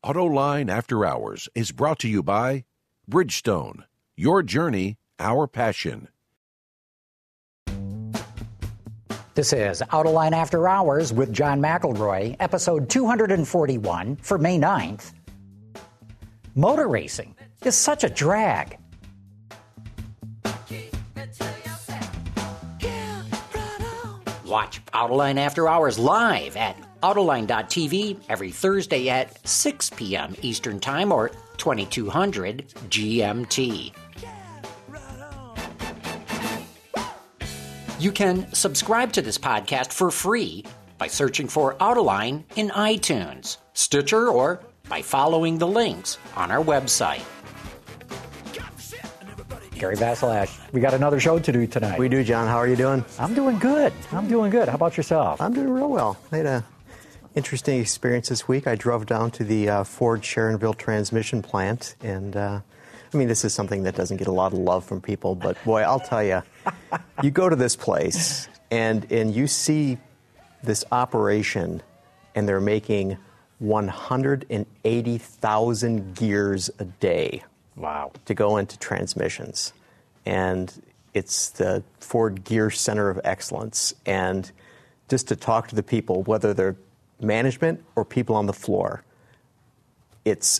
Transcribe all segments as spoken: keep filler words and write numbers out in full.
Autoline After Hours is brought to you by Bridgestone. Your journey, our passion. This is Autoline After Hours with John McElroy, episode two forty-one for May ninth. Motor racing is such a drag. Watch Autoline After Hours live at Autoline dot T V every Thursday at six p.m. Eastern Time or twenty-two hundred G M T. You can subscribe to this podcast for free by searching for Autoline in iTunes, Stitcher, or by following the links on our website. Gary Vasilash, we got another show to do tonight. We do, John. How are you doing? I'm doing good. I'm doing good. How about yourself? I'm doing real well. I had a interesting experience this week. I drove down to the uh, Ford Sharonville transmission plant, and uh, I mean, this is something that doesn't get a lot of love from people, but boy, I'll tell you, you go to this place and and you see this operation, and they're making one hundred eighty thousand gears a day. Wow. To go into transmissions. And it's the Ford Gear Center of Excellence. And just to talk to the people, whether they're management or people on the floor, it's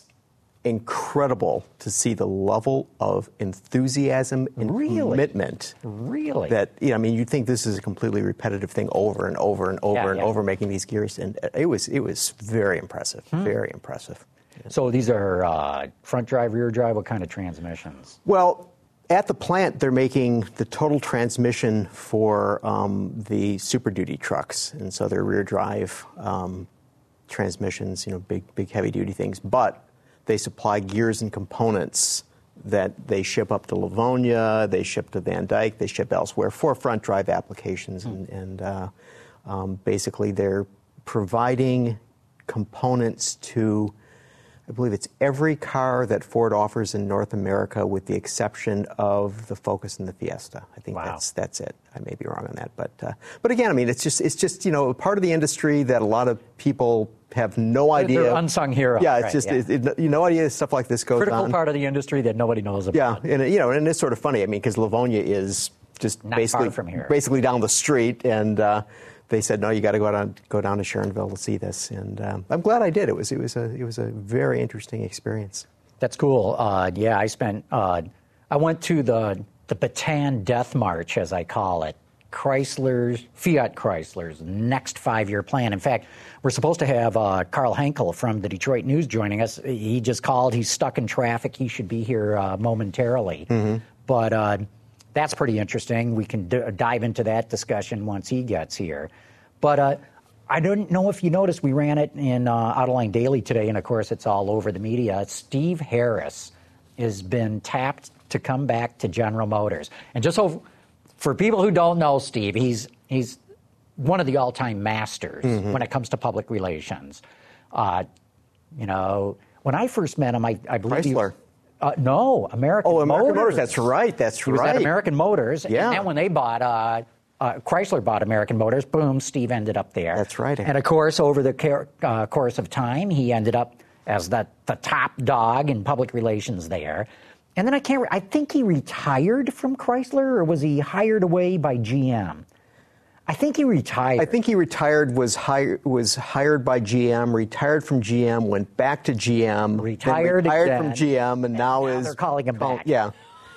incredible to see the level of enthusiasm and really? commitment. Really? That, you know, I mean, you'd think this is a completely repetitive thing over and over and over yeah, and yeah. over, making these gears. And it was, it was very impressive, hmm. very impressive. So these are uh, front drive, rear drive, what kind of transmissions? Well, at the plant, they're making the total transmission for um, the Super Duty trucks. And so they're rear drive um, transmissions, you know, big, big heavy duty things. But they supply gears and components that they ship up to Livonia, they ship to Van Dyke, they ship elsewhere for front drive applications. Hmm. And, and uh, um, basically they're providing components to, I believe it's every car that Ford offers in North America, with the exception of the Focus and the Fiesta. I think wow. that's that's it. I may be wrong on that, but uh, but again, I mean, it's just it's just you know a part of the industry that a lot of people have no idea. They're unsung heroes. Yeah, it's right, just yeah. It, it, you know idea stuff like this goes Critical on. part of the industry that nobody knows about. Yeah, and you know, and it's sort of funny. I mean, because Livonia is just Not basically far from here. basically down the street, and. Uh, They said, no, you got to go down, go down to Sharonville to see this, and um, I'm glad I did. It was, it was a, it was a very interesting experience. That's cool. Uh, yeah, I spent, uh, I went to the the Bataan Death March, as I call it, Chrysler's, Fiat Chrysler's next five-year plan. In fact, we're supposed to have uh, Carl Henkel from the Detroit News joining us. He just called. He's stuck in traffic. He should be here uh, momentarily, mm-hmm. but. Uh, That's pretty interesting. We can d- dive into that discussion once he gets here. But uh, I don't know if you noticed, we ran it in uh, Autoline Daily today, and of course it's all over the media. Steve Harris has been tapped to come back to General Motors. And just so, for people who don't know Steve, he's he's one of the all-time masters mm-hmm. when it comes to public relations. Uh, you know, when I first met him, I, I believe Chrysler. He, Uh, no, American Motors. Oh, American Motors. That's right. That's he was right. at American Motors. Yeah. And then when they bought, uh, uh, Chrysler bought American Motors, boom, Steve ended up there. That's right. And of course, over the car- uh, course of time, he ended up as the, the top dog in public relations there. And then I can't, re- I think he retired from Chrysler, or was he hired away by G M? I think he retired. I think he retired, was hired, was hired by G M, retired from G M, went back to G M, retired, then retired again, from G M, and, and now, now is they're calling him call, back. Yeah,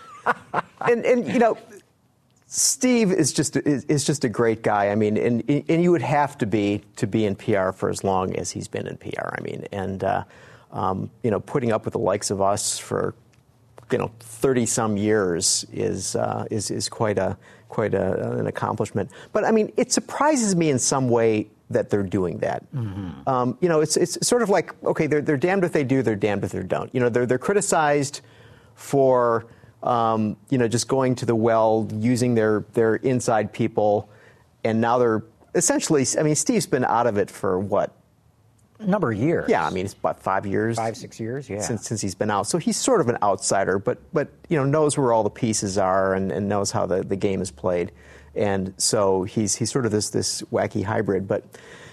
and and you know, Steve is just is, is just a great guy. I mean, and and you would have to be to be in P R for as long as he's been in P R. I mean, and uh, um, you know, putting up with the likes of us for you know thirty some years is uh, is is quite a quite a, an accomplishment. But I mean, it surprises me in some way that they're doing that. Mm-hmm. Um, you know, it's it's sort of like, okay, they're they're damned if they do, they're damned if they don't. You know, they're they're criticized for um, you know just going to the well, using their their inside people, and now they're essentially. I mean, Steve's been out of it for what? A number of years. Yeah, I mean, it's about five years. Five, six years, yeah. Since, since he's been out. So he's sort of an outsider, but, but you know, knows where all the pieces are and, and knows how the, the game is played. And so he's he's sort of this this wacky hybrid. But,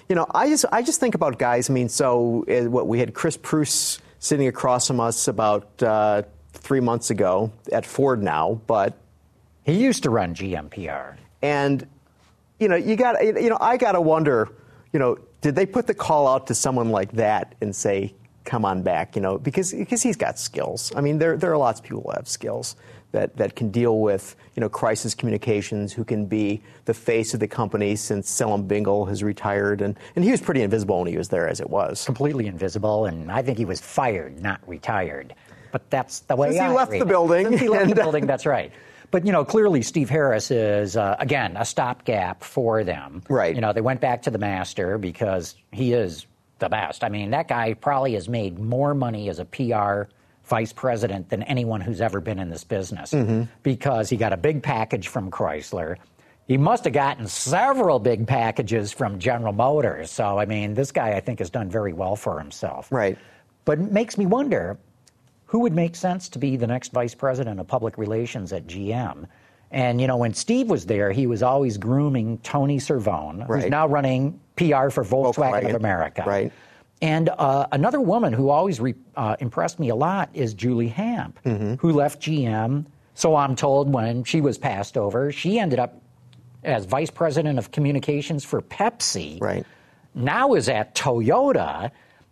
you know, I just I just think about guys. I mean, so uh, what we had Chris Preuss sitting across from us about uh, three months ago at Ford now, but he used to run G M P R. And you know, you got you know, I got to wonder, you know, did they put the call out to someone like that and say, "Come on back," you know, because because he's got skills. I mean, there there are lots of people who have skills that, that can deal with, you know, crisis communications, who can be the face of the company since Selim Bingle has retired. And, and he was pretty invisible when he was there, as it was. Completely invisible, and I think he was fired, not retired. But that's the way Since I he left read the it. building. Since he left and, the building, that's right. But, you know, clearly Steve Harris is, uh, again, a stopgap for them. Right. You know, they went back to the master because he is the best. I mean, that guy probably has made more money as a P R vice president than anyone who's ever been in this business, mm-hmm. because he got a big package from Chrysler. He must have gotten several big packages from General Motors. So, I mean, this guy, I think, has done very well for himself. Right. But it makes me wonder, who would make sense to be the next vice president of public relations at G M? And, you know, when Steve was there, he was always grooming Tony Cervone, right. who's now running P R for Volkswagen, Volkswagen. of America. Right. And uh, another woman who always re- uh, impressed me a lot is Julie Hamp, mm-hmm. who left G M. So I'm told when she was passed over, she ended up as vice president of communications for Pepsi. Right. Now is at Toyota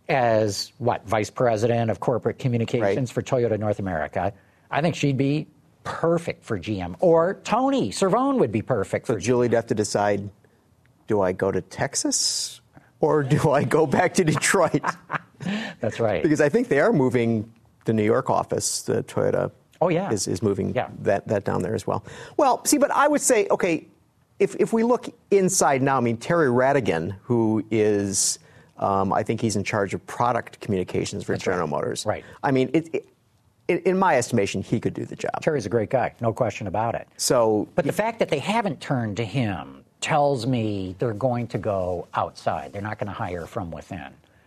as, what, vice president of corporate communications right. for Toyota North America. I think she'd be perfect for G M. Or Tony Cervone would be perfect so for Julie'd G M. have to decide, do I go to Texas? Or do I go back to Detroit? That's right. Because I think they are moving the New York office. The Toyota oh, yeah. is, is moving yeah. that, that down there as well. Well, see, but I would say, okay, if, if we look inside now, I mean, Terry Radigan, who is, um, I think he's in charge of product communications for That's General right. Motors. Right. I mean, it, it, in my estimation, he could do the job. Terry's a great guy, no question about it. So, But the fact that they haven't turned to him tells me they're going to go outside. They're not going to hire from within.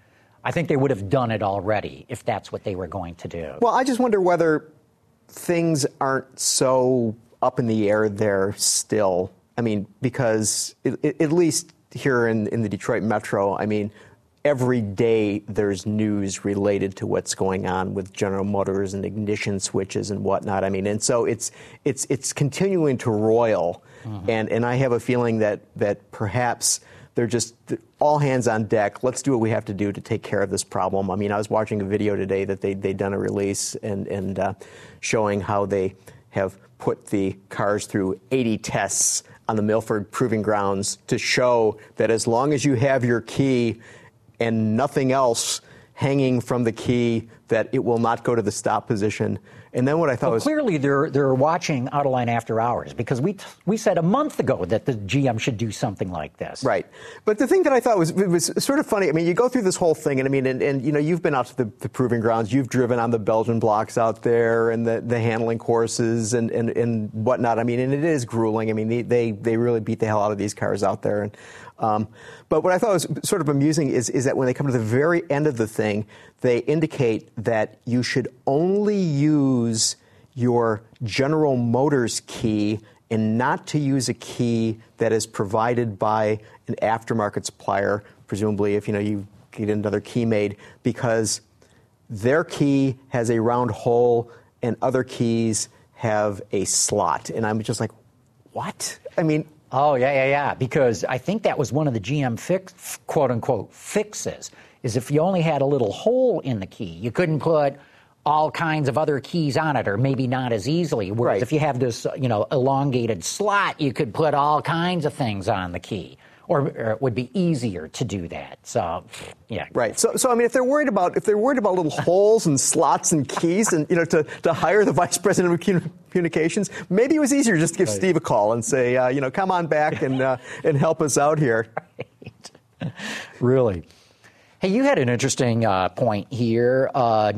I think they would have done it already if that's what they were going to do. Well, I just wonder whether things aren't so up in the air there still. I mean, because it, it, at least here in, in the Detroit Metro, I mean, every day there's news related to what's going on with General Motors and ignition switches and whatnot. I mean, and so it's it's it's continuing to roil. Mm-hmm. And and I have a feeling that, that perhaps they're just all hands on deck. Let's do what we have to do to take care of this problem. I mean, I was watching a video today that they, they'd done a release and, and uh, showing how they have put the cars through eighty tests on the Milford Proving Grounds to show that as long as you have your key and nothing else hanging from the key, that it will not go to the stop position. And then what I thought well, was... Clearly they're they're watching Autoline After Hours, because we t- we said a month ago that the G M should do something like this. Right. But the thing that I thought was was sort of funny, I mean, you go through this whole thing, and I mean, and, and you know, you've been out to the, the Proving Grounds, you've driven on the Belgian blocks out there and the, the handling courses and, and, and whatnot. I mean, and it is grueling. I mean, they, they, they really beat the hell out of these cars out there. And Um, but what I thought was sort of amusing is, is that when they come to the very end of the thing, they indicate that you should only use your General Motors key and not to use a key that is provided by an aftermarket supplier, presumably if you know you get another key made, because their key has a round hole and other keys have a slot. And I'm just like, what? I mean... Oh, yeah, yeah, yeah, because I think that was one of the G M fix, quote-unquote fixes, is if you only had a little hole in the key, you couldn't put all kinds of other keys on it, or maybe not as easily. Whereas right. if you have this, you know, elongated slot, you could put all kinds of things on the key. Or, or it would be easier to do that. So, yeah. Right. So, so I mean, if they're worried about if they're worried about little holes and slots and keys, and you know, to, to hire the vice president of communications, maybe it was easier just to give right. Steve a call and say, uh, you know, come on back and uh, and help us out here. Right. Really. Hey, you had an interesting uh, point here. Uh,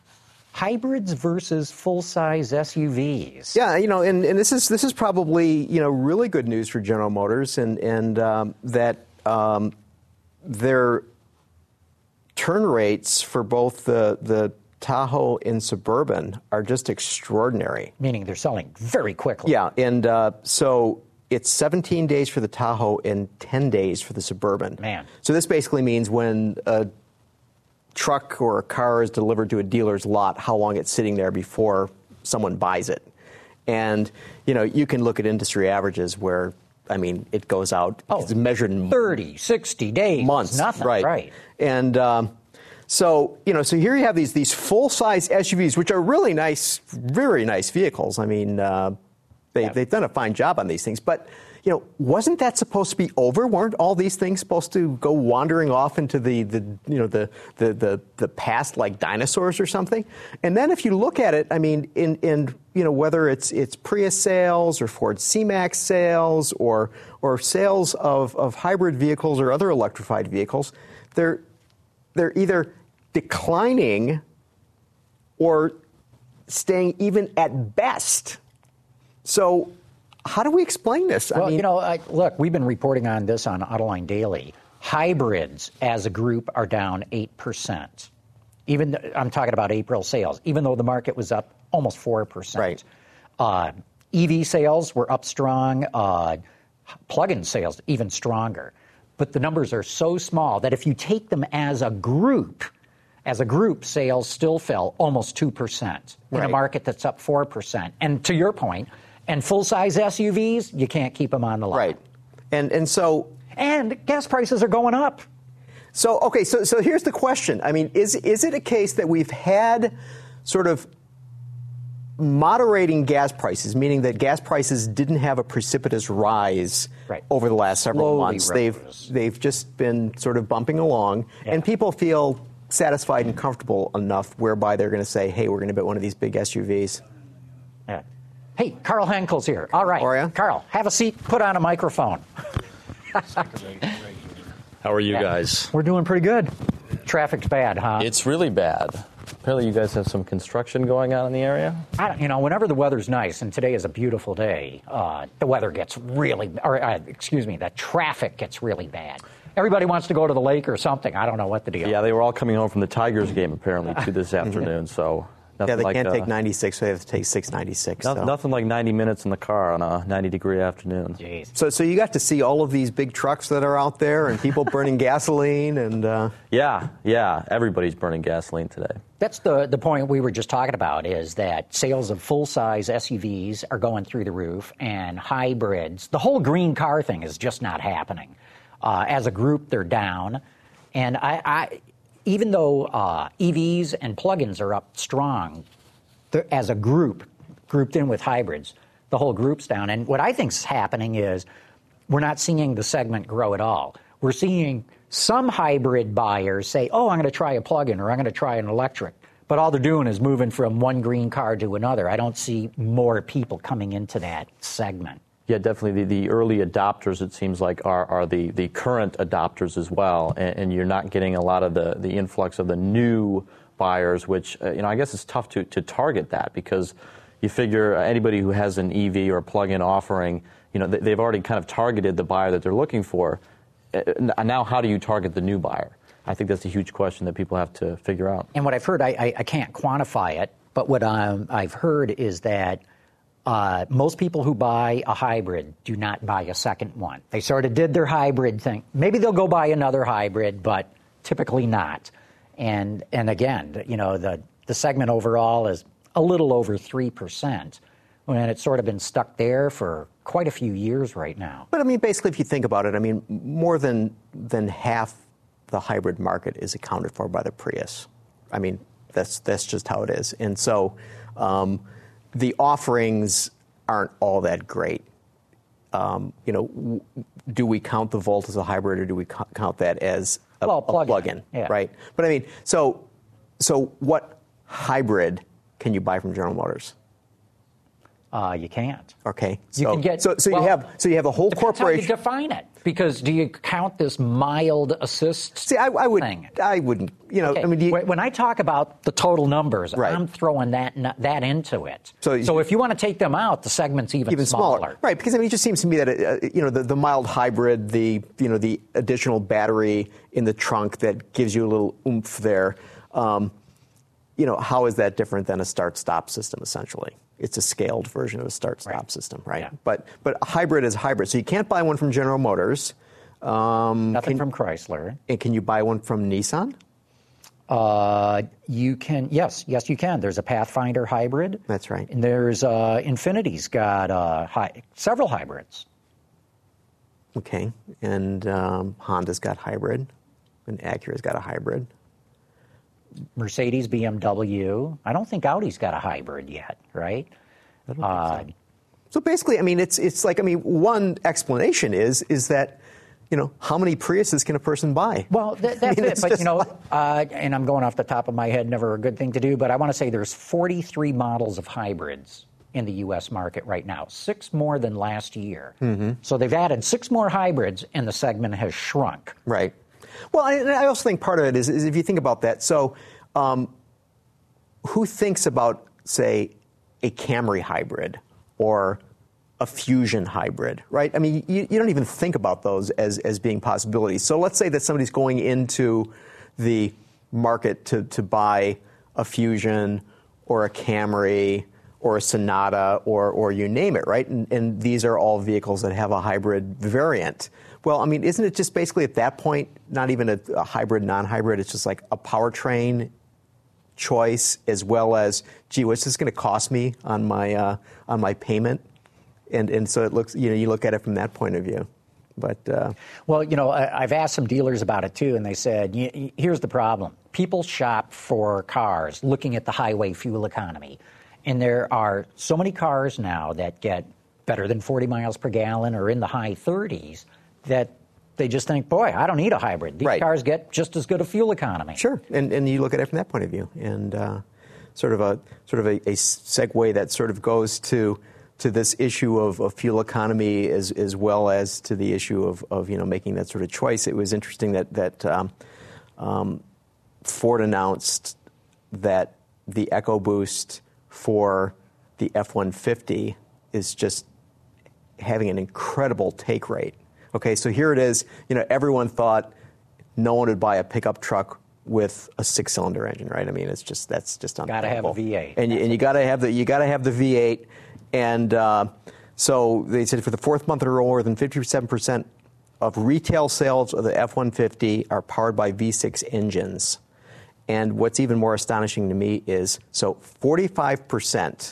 Hybrids versus full-size S U Vs. Yeah, you know, and, and this is this is probably you know really good news for General Motors, and and um, that um, their turn rates for both the the Tahoe and Suburban are just extraordinary. Meaning they're selling very quickly. Yeah, and uh, so it's seventeen days for the Tahoe and ten days for the Suburban. Man. So this basically means when a truck or a car is delivered to a dealer's lot, how long it's sitting there before someone buys it. And, you know, you can look at industry averages where, I mean, it goes out, oh, it's measured in thirty, sixty days. Months. Nothing, right. right. And um, so, you know, so here you have these these full-size S U Vs, which are really nice, very nice vehicles. I mean, uh, they, yeah. they've done a fine job on these things. But, you know, wasn't that supposed to be over? Weren't all these things supposed to go wandering off into the, the you know, the, the, the, the past like dinosaurs or something? And then if you look at it, I mean, in, in you know, whether it's it's Prius sales or Ford C-Max sales or or sales of, of hybrid vehicles or other electrified vehicles, they're they're either declining or staying even at best. So how do we explain this? Well, I mean, you know, I, look, we've been reporting on this on Autoline Daily. Hybrids as a group are down eight percent. Even th- I'm talking about April sales, even though the market was up almost four percent. Right. Uh, E V sales were up strong. Uh, plug-in sales even stronger. But the numbers are so small that if you take them as a group, as a group, sales still fell almost two percent in Right. a market that's up four percent. And to your point, and full-size S U Vs, you can't keep them on the lot. right. And and so And gas prices are going up. So, okay, so so here's the question. I mean, is is it a case that we've had sort of moderating gas prices, meaning that gas prices didn't have a precipitous rise right. over the last several Slowly months? rose. They've they've just been sort of bumping along, Yeah. and people feel satisfied and comfortable enough whereby they're going to say, hey, we're going to bet one of these big S U Vs. Yeah. Hey, Carl Henkel's here. All right. How are you? Carl, have a seat. Put on a microphone. How are you Yeah. guys? We're doing pretty good. Traffic's bad, huh? It's really bad. Apparently you guys have some construction going on in the area? I don't, you know, whenever the weather's nice, and today is a beautiful day, uh, the weather gets really, or uh, excuse me, the traffic gets really bad. Everybody wants to go to the lake or something. I don't know what the deal. Yeah, they were all coming home from the Tigers game apparently too this afternoon, so nothing Yeah, they like, can't uh, take ninety-six, so they have to take six ninety-six. no- so. Nothing like ninety minutes in the car on a ninety degree afternoon. Jeez. So, so you got to see all of these big trucks that are out there and people burning gasoline and. Uh, Yeah, yeah, everybody's burning gasoline today. That's the, the point we were just talking about, is that sales of full-size S U Vs are going through the roof, and hybrids, the whole green car thing is just not happening. Uh, as a group, they're down. And I, I even though uh, E Vs and plug-ins are up strong, they're- as a group, grouped in with hybrids, the whole group's down. And what I think is happening is we're not seeing the segment grow at all. We're seeing some hybrid buyers say, oh, I'm going to try a plug-in or I'm going to try an electric. But all they're doing is moving from one green car to another. I don't see more people coming into that segment. Yeah, definitely. The, the early adopters, it seems like, are, are the, the current adopters as well, and, and you're not getting a lot of the, the influx of the new buyers, which, uh, you know, I guess it's tough to, to target that because you figure anybody who has an E V or plug-in offering, you know, they, they've already kind of targeted the buyer that they're looking for. Uh, now, how do you target the new buyer? I think that's a huge question that people have to figure out. And what I've heard, I, I, I can't quantify it, but what um, I've heard is that uh, most people who buy a hybrid do not buy a second one. They sort of did their hybrid thing. Maybe they'll go buy another hybrid, but typically not. And and again, you know, the, the segment overall is a little over three percent, when it's sort of been stuck there for quite a few years right now. But I mean, basically, if you think about it, I mean, more than than half the hybrid market is accounted for by the Prius. I mean, that's that's just how it is. And so, um, the offerings aren't all that great. Um, you know, w- do we count the Volt as a hybrid, or do we co- count that as a, Well, a plug-in, plug-in? yeah. Right. But I mean, so so what hybrid can you buy from General Motors? Uh, you can't. Okay, You so can get- so, so well, you have so you have a whole Depends corporation. how you define it. Because do you count this mild assist See, I, I would, thing? I wouldn't. You know, Okay. I mean, do you, when I talk about the total numbers, Right. I'm throwing that that into it. So So, you- if you want to take them out, the segment's even, even smaller. Right? Because I mean, it just seems to me that uh, you know the, the mild hybrid, the you know the additional battery in the trunk that gives you a little oomph there. Um, you know, how is that different than a start-stop system, essentially? It's a scaled version of a start-stop Right. system, right? Yeah. But but a hybrid is a hybrid. So you can't buy one from General Motors. Um, Nothing can, from Chrysler. And can you buy one from Nissan? Uh, you can, yes, yes, you can. There's a Pathfinder hybrid. That's right. And there's uh, Infinity's got uh, hi- several hybrids. Okay. And um, Honda's got hybrid. And Acura's got a hybrid. Mercedes, B M W. I don't think Audi's got a hybrid yet, right? I don't Uh, think so. So basically, I mean, it's it's like, I mean, one explanation is is that, you know, how many Priuses can a person buy? Well, th- that's I mean, it. it's But, just you know, like- uh, and I'm going off the top of my head, never a good thing to do, but I want to say there's forty-three models of hybrids in the U S market right now, six more than last year. Mm-hmm. So they've added six more hybrids, and the segment has shrunk. Right. Well, I, and I also think part of it is, is if you think about that. So, um, who thinks about, say, a Camry hybrid or a Fusion hybrid, right? I mean, you, you don't even think about those as, as being possibilities. So let's say that somebody's going into the market to, to buy a Fusion or a Camry or a Sonata or, or you name it, right? And, and these are all vehicles that have a hybrid variant. Well, I mean, isn't it just basically at that point not even a, a hybrid, non-hybrid? It's just like a powertrain choice as well as, gee, what's this going to cost me on my uh, on my payment? And and so it looks, you know, you look at it from that point of view. But uh, Well, you know, I, I've asked some dealers about it too, and they said, y- y- here's the problem. People shop for cars looking at the highway fuel economy. And there are so many cars now that get better than forty miles per gallon or in the high thirties that they just think, boy, I don't need a hybrid. These Right. cars get just as good a fuel economy. Sure, and and you look at it from that point of view, and uh, sort of a sort of a, a segue that sort of goes to to this issue of, of fuel economy as as well as to the issue of, of you know making that sort of choice. It was interesting that that um, um, Ford announced that the EcoBoost for the F one fifty is just having an incredible take rate. Okay, so here it is. You know, everyone thought no one would buy a pickup truck with a six-cylinder engine, right? I mean, it's just that's just Gotta have a unthinkable. V eight. and you, and you got to have the you got to have the V eight. And uh, so they said for the fourth month in a row, more than fifty-seven percent of retail sales of the F one fifty are powered by V six engines. And what's even more astonishing to me is so forty-five percent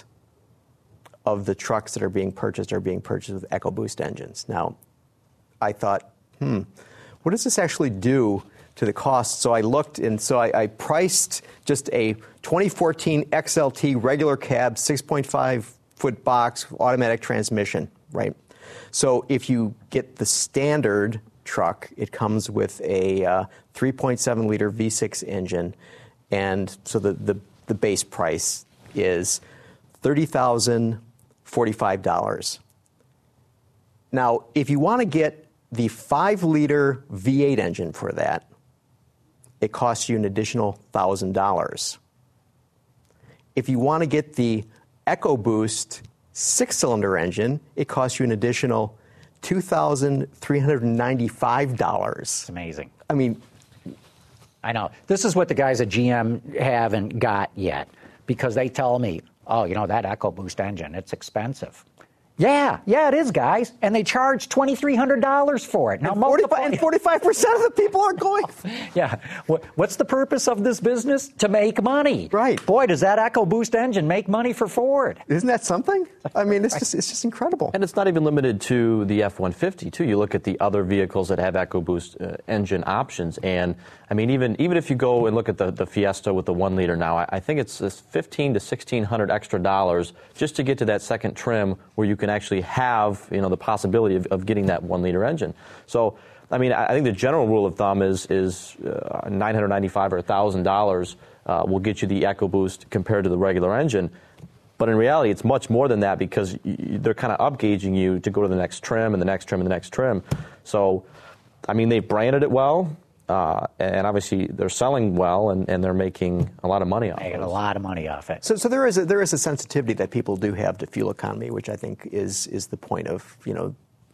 of the trucks that are being purchased are being purchased with EcoBoost engines. Now, I thought, hmm, what does this actually do to the cost? So I looked, and so I, I priced just a twenty fourteen X L T regular cab, six point five foot box, automatic transmission, right? So if you get the standard truck, it comes with a uh, three point seven liter V six engine, and so the, the, the base price is thirty thousand forty-five dollars. Now, if you want to get the five liter V eight engine for that, it costs you an additional one thousand dollars. If you want to get the EcoBoost six-cylinder engine, it costs you an additional two thousand three hundred ninety-five dollars. It's amazing. I mean, I know. This is what the guys at G M haven't got yet because they tell me, oh, you know, that EcoBoost engine, it's expensive. Yeah, yeah, it is, guys. And they charge twenty-three hundred dollars for it. Now, and, forty-five, multiply- and forty-five percent of the people are going. Yeah. What, what's the purpose of this business? To make money. Right. Boy, does that EcoBoost engine make money for Ford. Isn't that something? I mean, it's just it's just incredible. And it's not even limited to the F one fifty, too. You look at the other vehicles that have EcoBoost uh, engine options. And, I mean, even even if you go and look at the, the Fiesta with the one liter now, I, I think it's fifteen to sixteen hundred extra dollars just to get to that second trim where you can actually have, you know, the possibility of, of getting that one liter engine. So, I mean, I think the general rule of thumb is is uh, nine hundred ninety-five dollars or one thousand dollars uh, will get you the EcoBoost compared to the regular engine. But in reality, it's much more than that because y- they're kind of upgauging you to go to the next trim and the next trim and the next trim. So, I mean, they've branded it well, uh, and obviously they're selling well, and, and they're making a lot of money off Making it. a lot of money off it. So, so there is a, there is a sensitivity that people do have to fuel economy, which I think is is the point of you know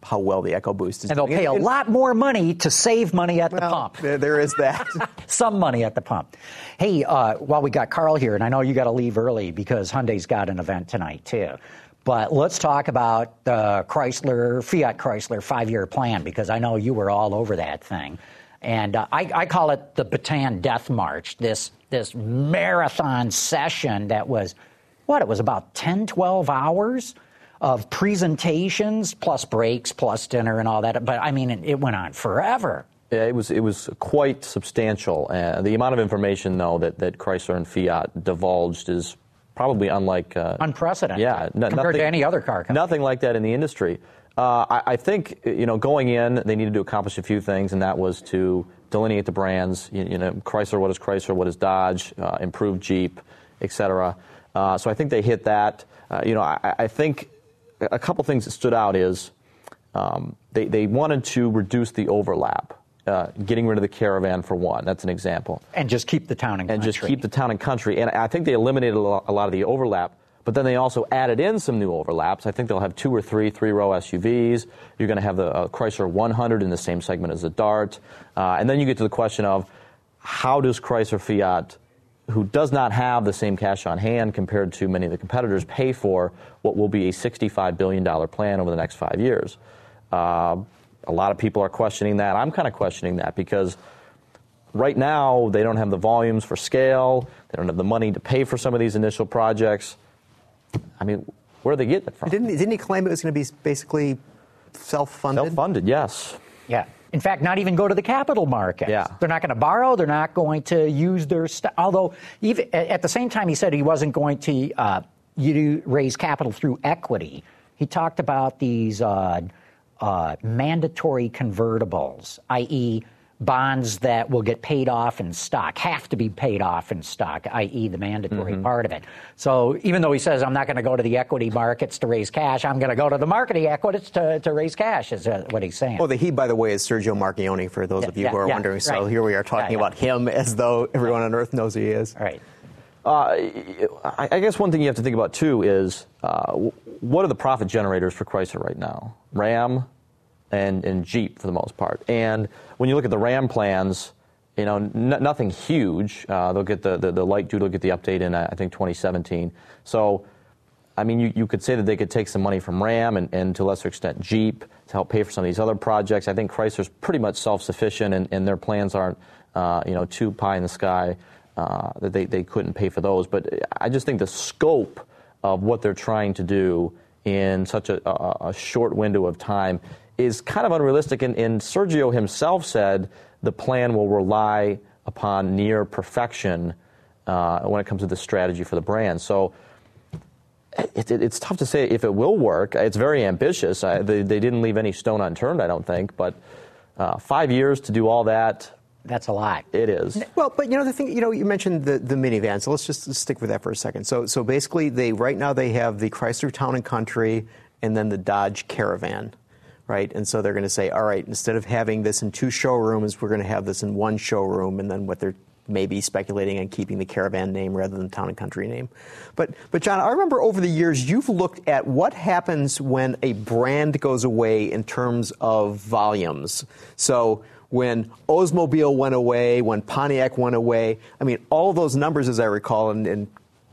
how well the EcoBoost is and they'll doing. pay a and, lot more money to save money at the well, pump. There, there is that. Some money at the pump. Hey, uh, while we got Carl here, and I know you got to leave early because Hyundai's got an event tonight too. But let's talk about the Chrysler, Fiat Chrysler five-year plan, because I know you were all over that thing. And uh, I, I call it the Bataan Death March, this, this marathon session that was, what, it was about ten, twelve hours of presentations, plus breaks, plus dinner and all that. But, I mean, it, it went on forever. Yeah, it was it was quite substantial. Uh, the amount of information, though, that, that Chrysler and Fiat divulged is probably unlike... Uh, Unprecedented. Yeah. No, compared nothing, to any other car company. Nothing like that in the industry. Uh, I, I think, you know, going in, they needed to accomplish a few things, and that was to delineate the brands. You, you know, Chrysler, what is Chrysler, what is Dodge, uh, improve Jeep, et cetera. Uh, so I think they hit that. Uh, you know, I, I think a couple things that stood out is um, they, they wanted to reduce the overlap. Uh, getting rid of the Caravan for one, that's an example. And just keep the town and country. And just keep the town and country. And I think they eliminated a lot, a lot of the overlap, but then they also added in some new overlaps. I think they'll have two or three three-row S U Vs. You're going to have the uh, Chrysler one hundred in the same segment as the Dart. Uh, and then you get to the question of how does Chrysler Fiat, who does not have the same cash on hand compared to many of the competitors, pay for what will be a sixty-five billion dollars plan over the next five years? Uh, A lot of people are questioning that. I'm kind of questioning that because right now they don't have the volumes for scale. They don't have the money to pay for some of these initial projects. I mean, where are they getting it from? Didn't, didn't he claim it was going to be basically self-funded? Self-funded, yes. Yeah. In fact, not even go to the capital markets. Yeah. They're not going to borrow. They're not going to use their stuff. Although, even at the same time, he said he wasn't going to uh, you raise capital through equity. He talked about these uh, uh, mandatory convertibles, that is, bonds that will get paid off in stock, have to be paid off in stock, that is the mandatory mm-hmm. part of it. So even though he says, I'm not going to go to the equity markets to raise cash, I'm going to go to the marketing equities to, to raise cash, is uh, what he's saying. Well, the he, by the way, is Sergio Marchionne, for those yeah, of you yeah, who are yeah, wondering. So right. here we are talking yeah, yeah. about him as though everyone on earth knows who he is. All right. Uh, I guess one thing you have to think about, too, is uh, what are the profit generators for Chrysler right now? Ram and, and Jeep, for the most part. And when you look at the Ram plans, you know, n- nothing huge. Uh, they'll get the, the, the light duty, they'll get the update in, uh, I think, twenty seventeen. So, I mean, you, you could say that they could take some money from Ram and, and to a lesser extent, Jeep to help pay for some of these other projects. I think Chrysler's pretty much self-sufficient, and, and their plans aren't, uh, you know, too pie in the sky. Uh, that they, they couldn't pay for those. But I just think the scope of what they're trying to do in such a, a, a short window of time is kind of unrealistic. And, and Sergio himself said the plan will rely upon near perfection uh, when it comes to the strategy for the brand. So it, it, it's tough to say if it will work. It's very ambitious. I, they, they didn't leave any stone unturned, I don't think. But uh, five years to do all that, that's a lot. it is. Well, but you know the thing. You know, you mentioned the, the minivan, so let's just let's stick with that for a second. So, so basically, they right now they have the Chrysler Town and Country, and then the Dodge Caravan, right? And so they're going to say, all right, instead of having this in two showrooms, we're going to have this in one showroom, and then what they're maybe speculating on keeping the Caravan name rather than the Town and Country name. But, but John, I remember over the years you've looked at what happens when a brand goes away in terms of volumes. So when Oldsmobile went away, when Pontiac went away, I mean, all those numbers, as I recall, and, and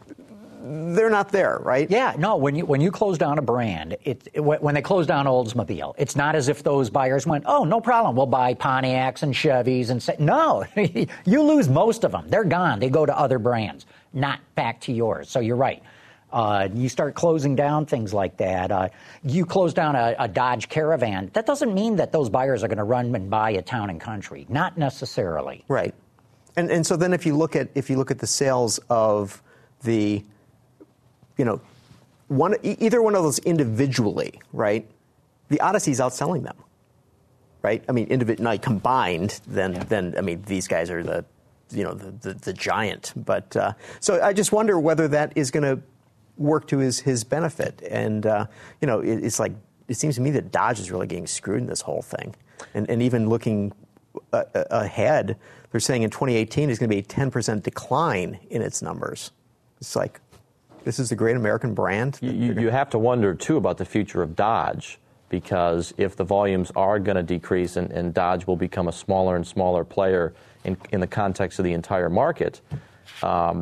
they're not there, right? Yeah, no, when you when you close down a brand, it, it, when they close down Oldsmobile, it's not as if those buyers went, oh, no problem, we'll buy Pontiacs and Chevys and say, no, you lose most of them. They're gone. They go to other brands, not back to yours. So you're right. Uh, you start closing down things like that. Uh, you close down a, a Dodge Caravan. That doesn't mean that those buyers are going to run and buy a Town and Country. Not necessarily. Right. And and so then if you look at if you look at the sales of the, you know, one either one of those individually, right? The Odyssey's outselling them, right? I mean, individ- not combined, then yeah. then I mean these guys are the, you know, the the, the giant. But uh, so I just wonder whether that is going to work to his, his benefit. And, uh, you know, it, it's like, it seems to me that Dodge is really getting screwed in this whole thing. And, and even looking uh, ahead, they're saying in twenty eighteen there's going to be a ten percent decline in its numbers. It's like, this is the great American brand. You, you, you have to wonder, too, about the future of Dodge. because if the volumes are going to decrease and, and Dodge will become a smaller and smaller player in, in the context of the entire market, um,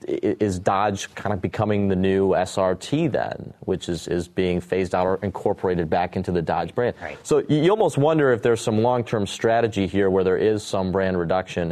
is Dodge kind of becoming the new S R T then, which is, is being phased out or incorporated back into the Dodge brand? Right. So you almost wonder if there's some long-term strategy here where there is some brand reduction.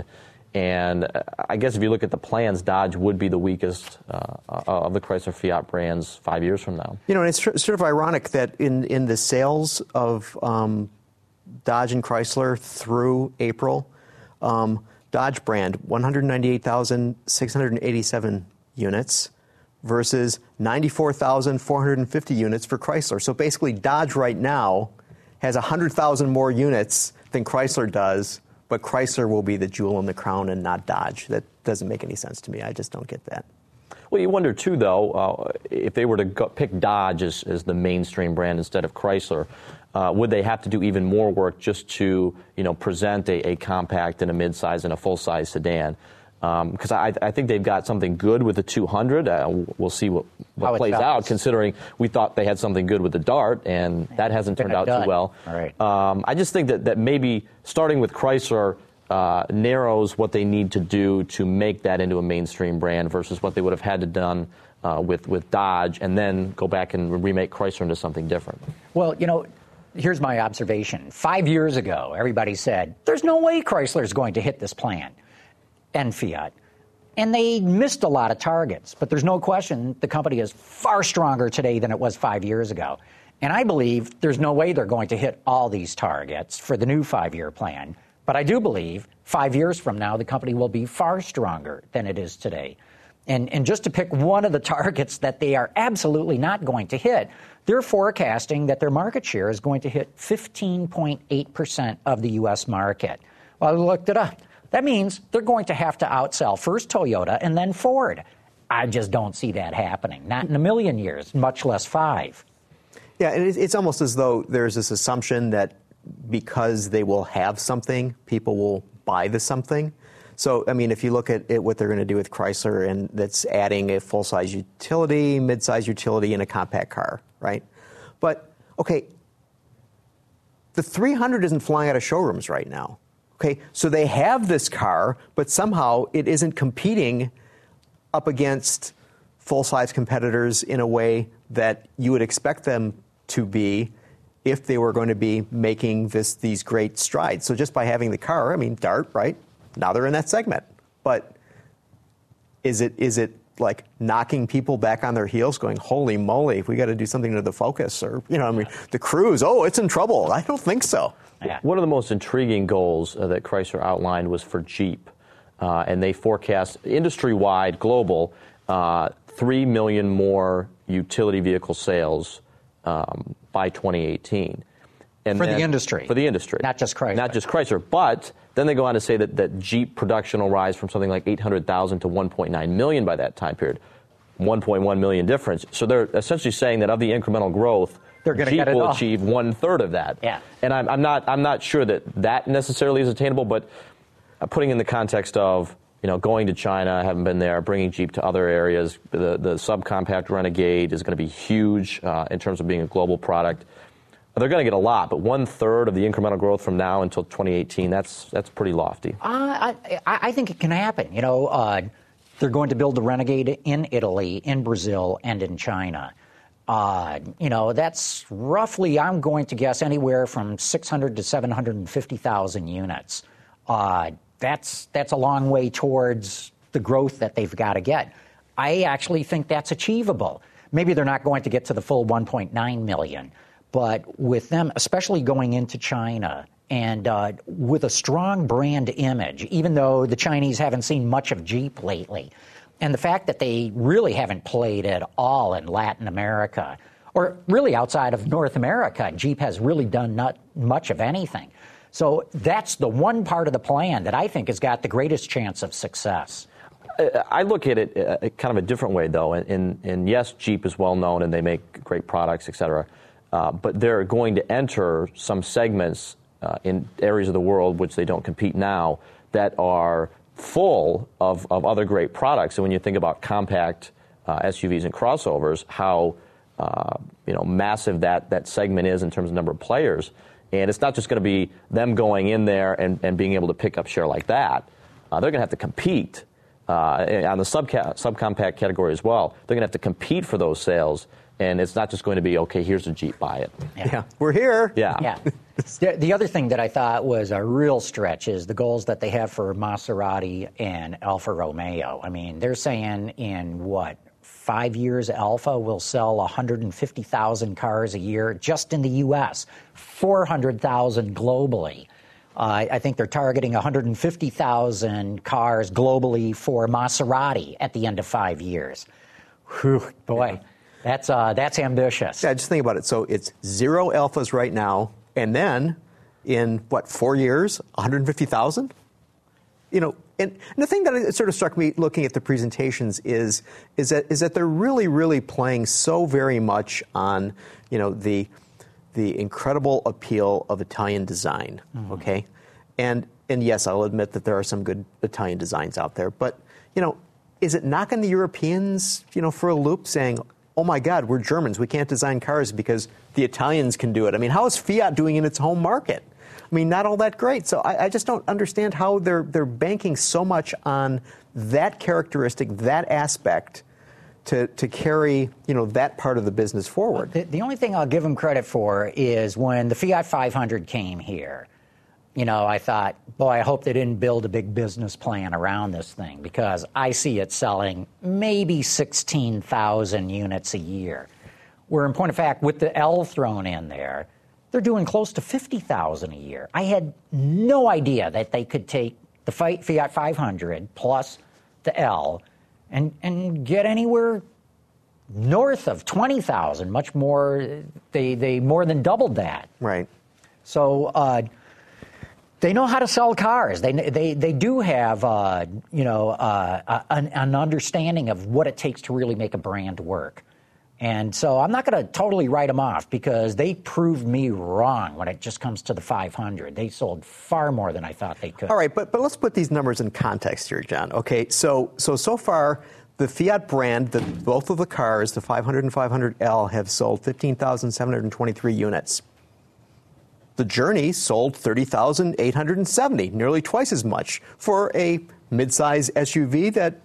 And I guess if you look at the plans, Dodge would be the weakest uh, of the Chrysler Fiat brands five years from now. You know, and it's tr- sort of ironic that in, in the sales of um, Dodge and Chrysler through April, um, Dodge brand, one hundred ninety-eight thousand six hundred eighty-seven units versus ninety-four thousand four hundred fifty units for Chrysler. So basically, Dodge right now has one hundred thousand more units than Chrysler does, but Chrysler will be the jewel in the crown and not Dodge. That doesn't make any sense to me. I just don't get that. Well, you wonder, too, though, uh, if they were to go pick Dodge as, as the mainstream brand instead of Chrysler, uh, would they have to do even more work just to, you know, present a, a compact and a midsize and a full-size sedan? Because um, I, I think they've got something good with the two hundred. Uh, we'll see what, what plays out, considering we thought they had something good with the Dart, and that hasn't turned out done. too well. All right. Um, I just think that, that maybe starting with Chrysler uh, narrows what they need to do to make that into a mainstream brand versus what they would have had to done uh, with, with Dodge, and then go back and remake Chrysler into something different. Well, you know, here's my observation. Five years ago, everybody said, there's no way Chrysler's going to hit this plan, and Fiat. And they missed a lot of targets. But there's no question the company is far stronger today than it was five years ago. And I believe there's no way they're going to hit all these targets for the new five-year plan. But I do believe five years from now, the company will be far stronger than it is today. And, and just to pick one of the targets that they are absolutely not going to hit, they're forecasting that their market share is going to hit fifteen point eight percent of the U S market. Well, I looked it up. That means they're going to have to outsell first Toyota and then Ford. I just don't see that happening. Not in a million years, much less five. Yeah, and it's almost as though there's this assumption that because they will have something, people will buy the something. So, I mean, if you look at it, what they're going to do with Chrysler, and that's adding a full-size utility, mid-size utility, and a compact car, right? But, okay, the three hundred isn't flying out of showrooms right now. Okay, so they have this car, but somehow it isn't competing up against full-size competitors in a way that you would expect them to be if they were going to be making this these great strides. So just by having the car, I mean, Dart, right? Now they're in that segment. But is it is it like knocking people back on their heels, going, holy moly, we got to do something to the Focus, or, you know, I mean, the Cruise, oh, it's in trouble. I don't think so. Yeah. One of the most intriguing goals uh, that Chrysler outlined was for Jeep. Uh, and they forecast industry-wide, global, uh, three million more utility vehicle sales um, by twenty eighteen. And for then, the industry. For the industry. Not just Chrysler. Not just Chrysler. But then they go on to say that, that Jeep production will rise from something like eight hundred thousand to one point nine million by that time period. one point one million difference. So they're essentially saying that of the incremental growth, They're gonna Jeep get it will all. achieve one-third of that. Yeah. And I'm, I'm, not, I'm not sure that that necessarily is attainable, but putting in the context of, you know, going to China, I haven't been there, bringing Jeep to other areas, the, the subcompact Renegade is going to be huge uh, in terms of being a global product. They're going to get a lot, but one-third of the incremental growth from now until twenty eighteen, that's that's pretty lofty. Uh, I, I think it can happen. You know, uh, they're going to build the Renegade in Italy, in Brazil, and in China. Uh, you know, that's roughly, I'm going to guess, anywhere from six hundred to seven hundred fifty thousand units. Uh, that's that's a long way towards the growth that they've got to get. I actually think that's achievable. Maybe they're not going to get to the full one point nine million, but with them, especially going into China, and uh, with a strong brand image, even though the Chinese haven't seen much of Jeep lately, and the fact that they really haven't played at all in Latin America, or really outside of North America, Jeep has really done not much of anything. So that's the one part of the plan that I think has got the greatest chance of success. I look at it uh, kind of a different way, though. And, and yes, Jeep is well known and they make great products, et cetera. Uh, but they're going to enter some segments uh, in areas of the world which they don't compete now that are full of, of other great products. And when you think about compact uh, S U Vs and crossovers, how uh, you know, massive that, that segment is in terms of number of players. And it's not just going to be them going in there and, and being able to pick up share like that. Uh, they're going to have to compete uh, on the subca- subcompact category as well. They're going to have to compete for those sales. And it's not just going to be, okay, here's a Jeep, buy it. Yeah, yeah. We're here. Yeah. Yeah. the, the other thing that I thought was a real stretch is the goals that they have for Maserati and Alfa Romeo. I mean, they're saying in what, five years, Alfa will sell one hundred fifty thousand cars a year just in the U S, four hundred thousand globally. Uh, I think they're targeting one hundred fifty thousand cars globally for Maserati at the end of five years. Whew, boy. Yeah. That's uh, that's ambitious. Yeah, just think about it. So it's zero Alphas right now, and then in, what, four years, one hundred fifty thousand? You know, and, and the thing that sort of struck me looking at the presentations is is that is that they're really, really playing so very much on, you know, the the incredible appeal of Italian design, mm-hmm. okay? And and yes, I'll admit that there are some good Italian designs out there, but, you know, is it knocking the Europeans, you know, for a loop saying, oh my God, we're Germans, we can't design cars because the Italians can do it? I mean, how is Fiat doing in its home market? I mean, not all that great. So I, I just don't understand how they're they're banking so much on that characteristic, that aspect, to to carry, you know, that part of the business forward. The, the only thing I'll give them credit for is when the Fiat five hundred came here, you know, I thought, boy, I hope they didn't build a big business plan around this thing, because I see it selling maybe sixteen thousand units a year. Where in point of fact, with the L thrown in there, they're doing close to fifty thousand a year. I had no idea that they could take the Fiat five hundred plus the L and, and get anywhere north of twenty thousand, much more. They, they more than doubled that. Right. So, uh, they know how to sell cars. They they they do have uh, you know uh, an, an understanding of what it takes to really make a brand work. And so I'm not going to totally write them off, because they proved me wrong when it just comes to the five hundred. They sold far more than I thought they could. All right, but but let's put these numbers in context here, John. Okay, so so so far the Fiat brand, the, both of the cars, the five hundred and five hundred L, have sold fifteen thousand seven hundred twenty-three units. The Journey sold thirty thousand eight hundred seventy, nearly twice as much for a midsize S U V that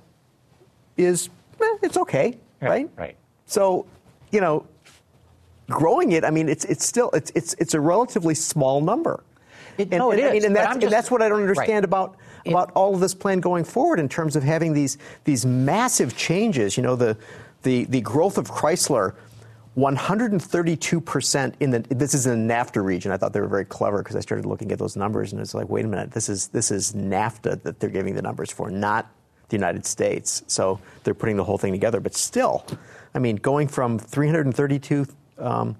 is, eh, it's okay, right? Right. Right. So, you know, growing it, I mean, it's it's still it's it's it's a relatively small number. It, and, no, it and, is. I mean, and, that's, just, and that's what I don't understand right. about it, about all of this plan going forward in terms of having these these massive changes. You know, the the the growth of Chrysler. one hundred thirty-two percent in the, this is in the NAFTA region. I thought they were very clever, because I started looking at those numbers and it's like, wait a minute, this is this is NAFTA that they're giving the numbers for, not the United States. So they're putting the whole thing together. But still, I mean, going from three hundred thirty-two um,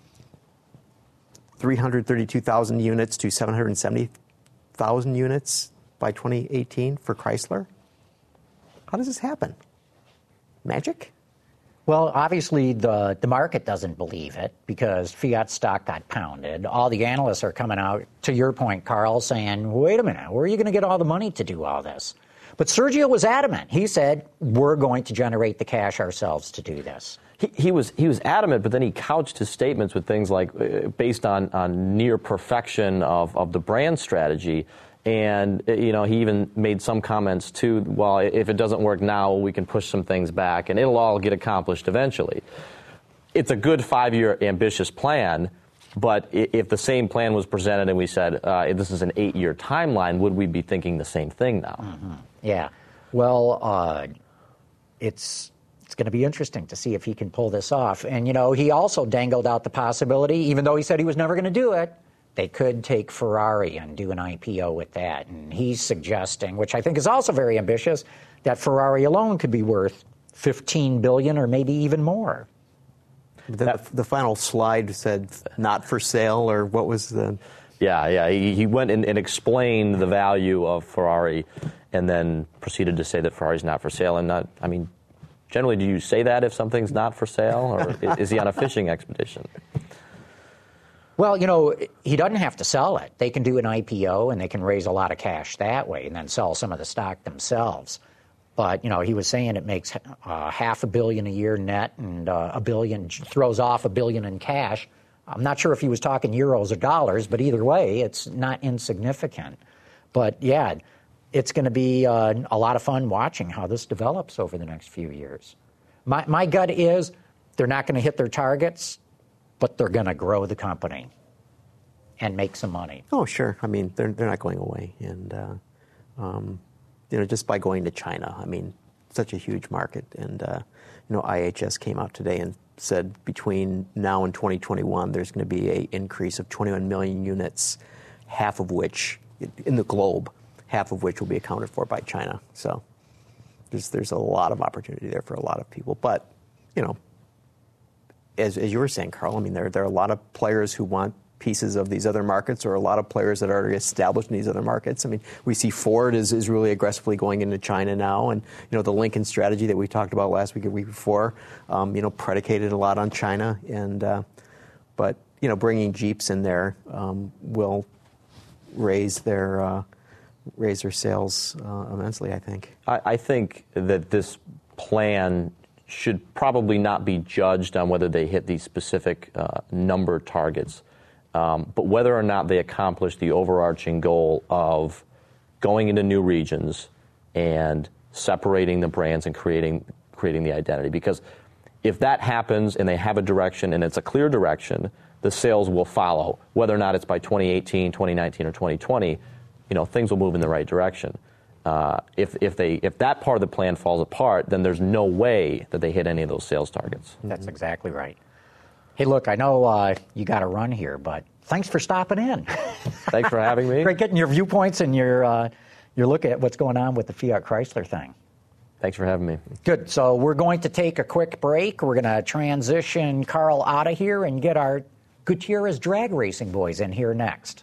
three hundred thirty-two thousand units to seven hundred seventy thousand units by twenty eighteen for Chrysler. How does this happen? Magic? Well, obviously, the, the market doesn't believe it, because Fiat stock got pounded. All the analysts are coming out, to your point, Carl, saying, wait a minute, where are you going to get all the money to do all this? But Sergio was adamant. He said, we're going to generate the cash ourselves to do this. He, he was he was adamant, but then he couched his statements with things like, uh, based on, on near perfection of, of the brand strategy. And, you know, he even made some comments, too, well, if it doesn't work now, we can push some things back, and it'll all get accomplished eventually. It's a good five-year ambitious plan, but if the same plan was presented and we said uh, this is an eight-year timeline, would we be thinking the same thing now? Mm-hmm. Yeah. Well, uh, it's... It's going to be interesting to see if he can pull this off. And, you know, he also dangled out the possibility, even though he said he was never going to do it, they could take Ferrari and do an I P O with that. And he's suggesting, which I think is also very ambitious, that Ferrari alone could be worth fifteen billion dollars or maybe even more. The, the final slide said not for sale, or what was the... Yeah, yeah. He, he went and, and explained the value of Ferrari and then proceeded to say that Ferrari's not for sale. And not, I mean, generally, do you say that if something's not for sale, or is he on a fishing expedition? Well, you know, he doesn't have to sell it. They can do an I P O and they can raise a lot of cash that way and then sell some of the stock themselves. But, you know, he was saying it makes uh, half a billion a year net and uh, a billion, throws off a billion in cash. I'm not sure if he was talking euros or dollars, but either way, it's not insignificant. But, yeah, it's going to be uh, a lot of fun watching how this develops over the next few years. My, my gut is they're not going to hit their targets, but they're going to grow the company and make some money. Oh, sure. I mean, they're, they're not going away. And, uh, um, you know, just by going to China, I mean, such a huge market. And, uh, you know, I H S came out today and said between now and twenty twenty-one, there's going to be an increase of twenty-one million units, half of which, in the globe, half of which will be accounted for by China. So there's, there's a lot of opportunity there for a lot of people. But, you know, as, as you were saying, Carl, I mean, there, there are a lot of players who want pieces of these other markets, or a lot of players that are already established in these other markets. I mean, we see Ford is, is really aggressively going into China now, and you know the Lincoln strategy that we talked about last week or week before, um, you know, predicated a lot on China, and uh, but you know, bringing Jeeps in there um, will raise their uh, raise their sales uh, immensely, I think. I, I think that this plan should probably not be judged on whether they hit these specific uh, number targets. Um, but whether or not they accomplish the overarching goal of going into new regions and separating the brands and creating creating the identity. Because if that happens and they have a direction and it's a clear direction, the sales will follow. Whether or not it's by twenty eighteen, twenty nineteen, or twenty twenty, you know, things will move in the right direction. Uh, if if they if that part of the plan falls apart, then there's no way that they hit any of those sales targets. That's exactly right. Hey, look, I know uh, you got to run here, but thanks for stopping in. Thanks for having me. Great getting your viewpoints and your uh, your look at what's going on with the Fiat Chrysler thing. Thanks for having me. Good. So we're going to take a quick break. We're going to transition Carl out of here and get our Gutierrez drag racing boys in here next.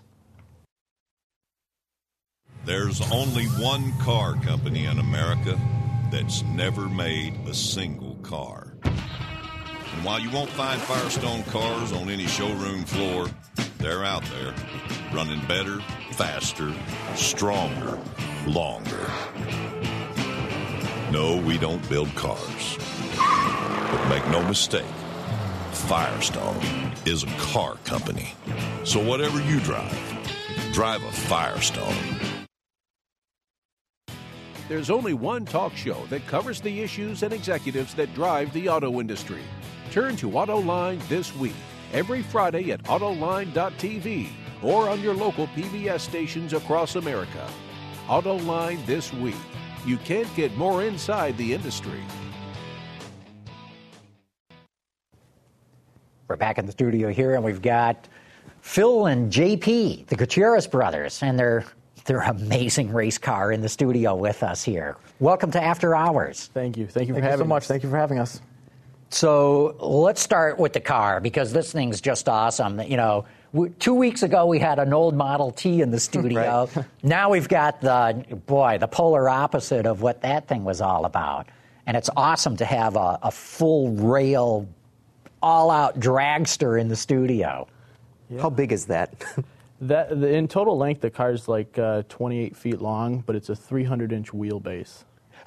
There's only one car company in America that's never made a single car. And while you won't find Firestone cars on any showroom floor, they're out there, running better, faster, stronger, longer. No, we don't build cars. But make no mistake, Firestone is a car company. So whatever you drive, drive a Firestone. There's only one talk show that covers the issues and executives that drive the auto industry. Turn to AutoLine This Week, every Friday at Autoline dot T V or on your local P B S stations across America. AutoLine This Week. You can't get more inside the industry. We're back in the studio here, and we've got Phil and J P, the Gutierrez brothers, and their their amazing race car in the studio with us here. Welcome to After Hours. Thank you. Thank you for Thank you having so much. us. Thank you for having us. So let's start with the car, because this thing's just awesome. You know, we, two weeks ago we had an old Model T in the studio. Right. Now we've got the, boy, the polar opposite of what that thing was all about. And it's awesome to have a, a full rail, all-out dragster in the studio. Yeah. How big is that? That the, in total length, the car's like uh, twenty-eight feet long, but it's a three hundred inch wheelbase.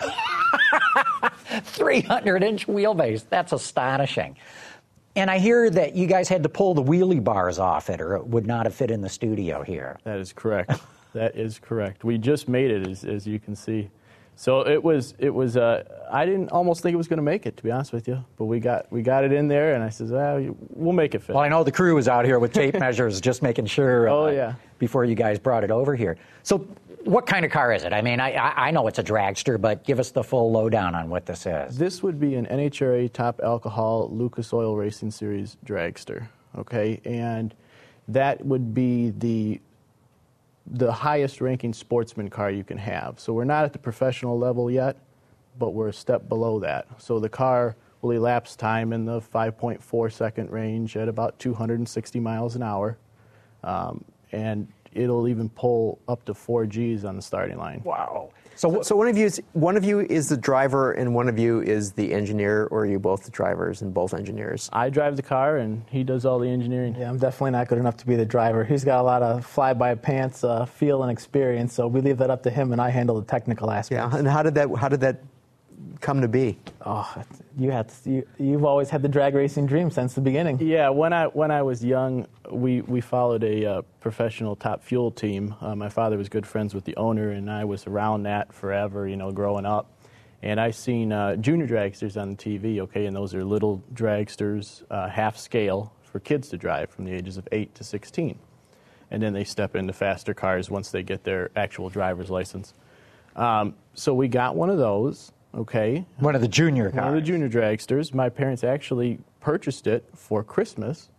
three hundred inch wheelbase. That's astonishing. And I hear that you guys had to pull the wheelie bars off it, or it would not have fit in the studio here. That is correct. That is correct. We just made it, as, as you can see. So it was, it was. Uh, I didn't almost think it was going to make it, to be honest with you. But we got, we got it in there, and I said, well, we'll make it fit. Well, I know the crew was out here with tape measures, just making sure. Uh, oh yeah. Before you guys brought it over here. So, what kind of car is it? I mean, I, I know it's a dragster, but give us the full lowdown on what this is. This would be an N H R A Top Alcohol Lucas Oil Racing Series dragster. Okay, and that would be the the highest ranking sportsman car you can have. So we're not at the professional level yet, but we're a step below that. So the car will elapse time in the five point four second range at about two hundred sixty miles an hour. Um, and it'll even pull up to four G's on the starting line. Wow. So, so one of you is one of you is the driver and one of you is the engineer, or are you both the drivers and both engineers? I drive the car and he does all the engineering. Yeah, I'm definitely not good enough to be the driver. He's got a lot of fly-by-pants uh, feel and experience, so we leave that up to him, and I handle the technical aspects. Yeah, and how did that how did that come to be? Oh, you had to, you, you've always had the drag racing dream since the beginning. Yeah, when I when I was young, we, we followed a uh, professional Top Fuel team. Uh, my father was good friends with the owner, and I was around that forever, you know, growing up. And I seen uh, junior dragsters on the T V, okay, and those are little dragsters, uh, half scale for kids to drive from the ages of eight to sixteen. And then they step into faster cars once they get their actual driver's license. Um, so we got one of those, okay. One of the junior cars. One of the junior dragsters. My parents actually purchased it for Christmas.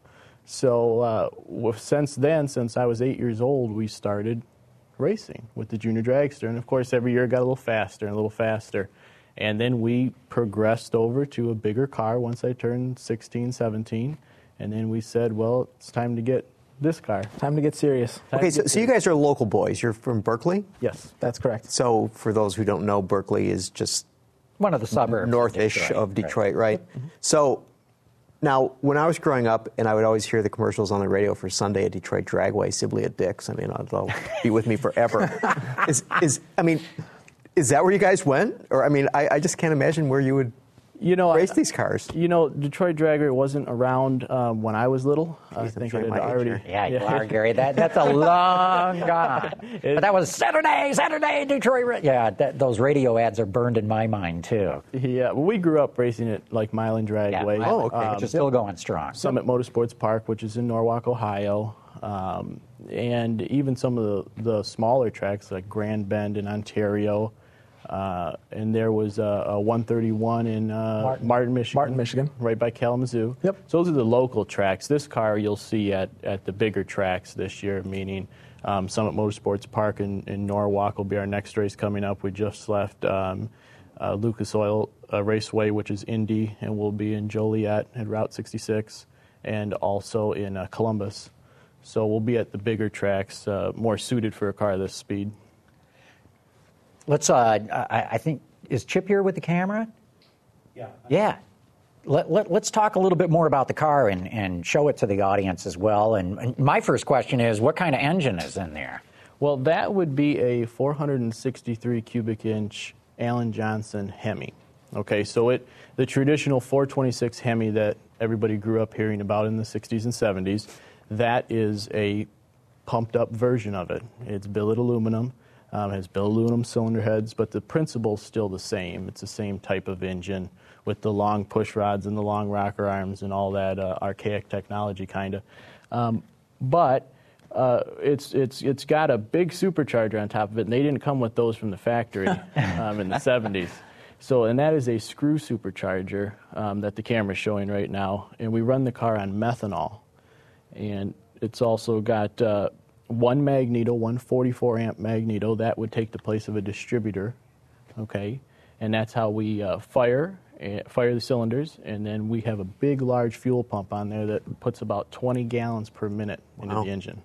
So uh, w- since then, since I was eight years old, we started racing with the junior dragster. And of course, every year it got a little faster and a little faster. And then we progressed over to a bigger car once I turned sixteen, seventeen. And then we said, well, it's time to get this car. Time to get serious. Time Okay, to so, get so you guys are local boys. You're from Berkeley? Yes. That's correct. So for those who don't know, Berkeley is just One of the suburbs. northish Detroit, of right. Detroit, right? So now, when I was growing up, and I would always hear the commercials on the radio for Sunday at Detroit Dragway, Sibley at Dick's. I mean, they'll be with me forever. is is I mean, is that where you guys went? Or I mean, I, I just can't imagine where you would You know, race I, these cars. You know, Detroit Drag Race wasn't around um, when I was little. I Jeez, I'm think showing it my had age already. here. Yeah, you are, Gary. That, that's a long gone. But that was Saturday, Saturday, Detroit. Ra- Yeah, that, those radio ads are burned in my mind, too. Yeah, well, we grew up racing it like Mile and Yeah, Dragway. Mile- Oh, okay. Which is still going strong. Summit Motorsports Park, which is in Norwalk, Ohio, um, and even some of the, the smaller tracks like Grand Bend in Ontario. Uh, and there was a, a one thirty-one in uh, Martin. Martin, Michigan. Martin, Michigan. Right by Kalamazoo. Yep. So those are the local tracks. This car you'll see at, at the bigger tracks this year, meaning um, Summit Motorsports Park in, in Norwalk will be our next race coming up. We just left um, uh, Lucas Oil uh, Raceway, which is Indy, and we'll be in Joliet at Route sixty-six and also in uh, Columbus. So we'll be at the bigger tracks, uh, more suited for a car this speed. Let's, uh, I, I think, is Chip here with the camera? Yeah. Yeah. Let, let, let's talk a little bit more about the car and, and show it to the audience as well. And, and my first question is, what kind of engine is in there? Well, that would be a four hundred sixty-three cubic inch Alan Johnson Hemi. Okay, so it the traditional four twenty-six Hemi that everybody grew up hearing about in the sixties and seventies, that is a pumped up version of it. It's billet aluminum. Um, it has billet aluminum cylinder heads, but the principle's still the same. It's the same type of engine with the long push rods and the long rocker arms and all that uh, archaic technology, kind of. Um, but uh, it's it's it's got a big supercharger on top of it, and they didn't come with those from the factory um, in the seventies. So, and that is a screw supercharger um, that the camera's showing right now, and we run the car on methanol, and it's also got uh, one magneto, one forty-four amp magneto. That would take the place of a distributor, okay? And that's how we uh, fire uh, fire the cylinders, and then we have a big, large fuel pump on there that puts about twenty gallons per minute into Wow. the engine.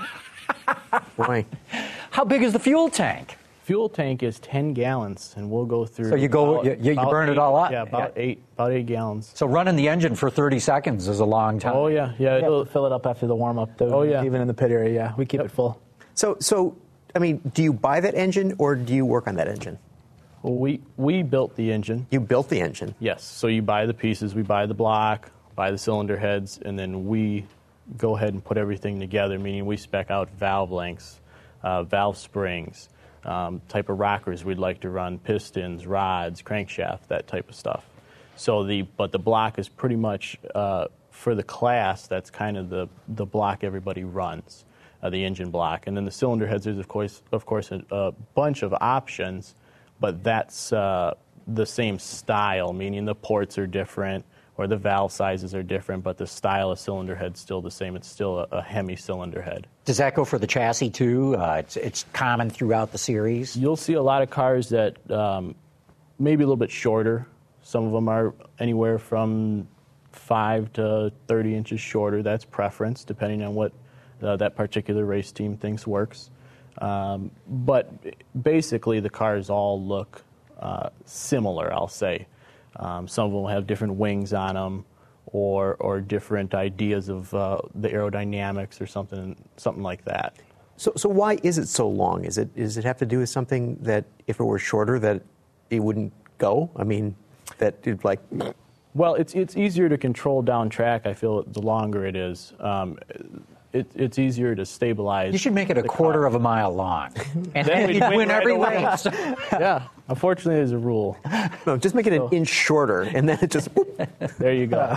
Boy. How big is the fuel tank? Fuel tank is ten gallons, and we'll go through. So you go- about- you- you about burn it eight- all up? Yeah, about Yeah. eight, about eight gallons. So running the engine for thirty seconds is a long time. Oh yeah, yeah. You have it'll- to fill it up after the warm up. Oh, yeah. Even in the pit area, yeah, we keep it full. So, so I mean, do you buy that engine or do you work on that engine? Well, we we built the engine. You built the engine. Yes. So you buy the pieces, we buy the block, buy the cylinder heads, and then we go ahead and put everything together, meaning we spec out valve lengths, uh, valve springs, um, type of rockers we'd like to run, pistons, rods, crankshaft, that type of stuff. So the but the block is pretty much uh, for the class. That's kind of the the block everybody runs, uh, the engine block, and then the cylinder heads. There's of course of course a, a bunch of options, but that's uh, the same style, meaning the ports are different or the valve sizes are different, but the style of cylinder head's still the same. It's still a, a Hemi cylinder head. Does that go for the chassis too? Uh, it's, it's common throughout the series. You'll see a lot of cars that um, maybe a little bit shorter. Some of them are anywhere from five to thirty inches shorter. That's preference, depending on what uh, that particular race team thinks works. Um, but basically, the cars all look uh, similar, I'll say. Um, some of them will have different wings on them, or or different ideas of uh, the aerodynamics or something something like that. So, so why is it so long? Is it does it have to do with something that if it were shorter that it wouldn't go? I mean, that you'd like. Well, it's it's easier to control down track. I feel the longer it is, um, it, it's easier to stabilize. You should make it a quarter car. of a mile long, and Then then we'd you'd win win right every away. race. Yeah, unfortunately, there's a rule. No, just make it an inch shorter, and then it just. There you go.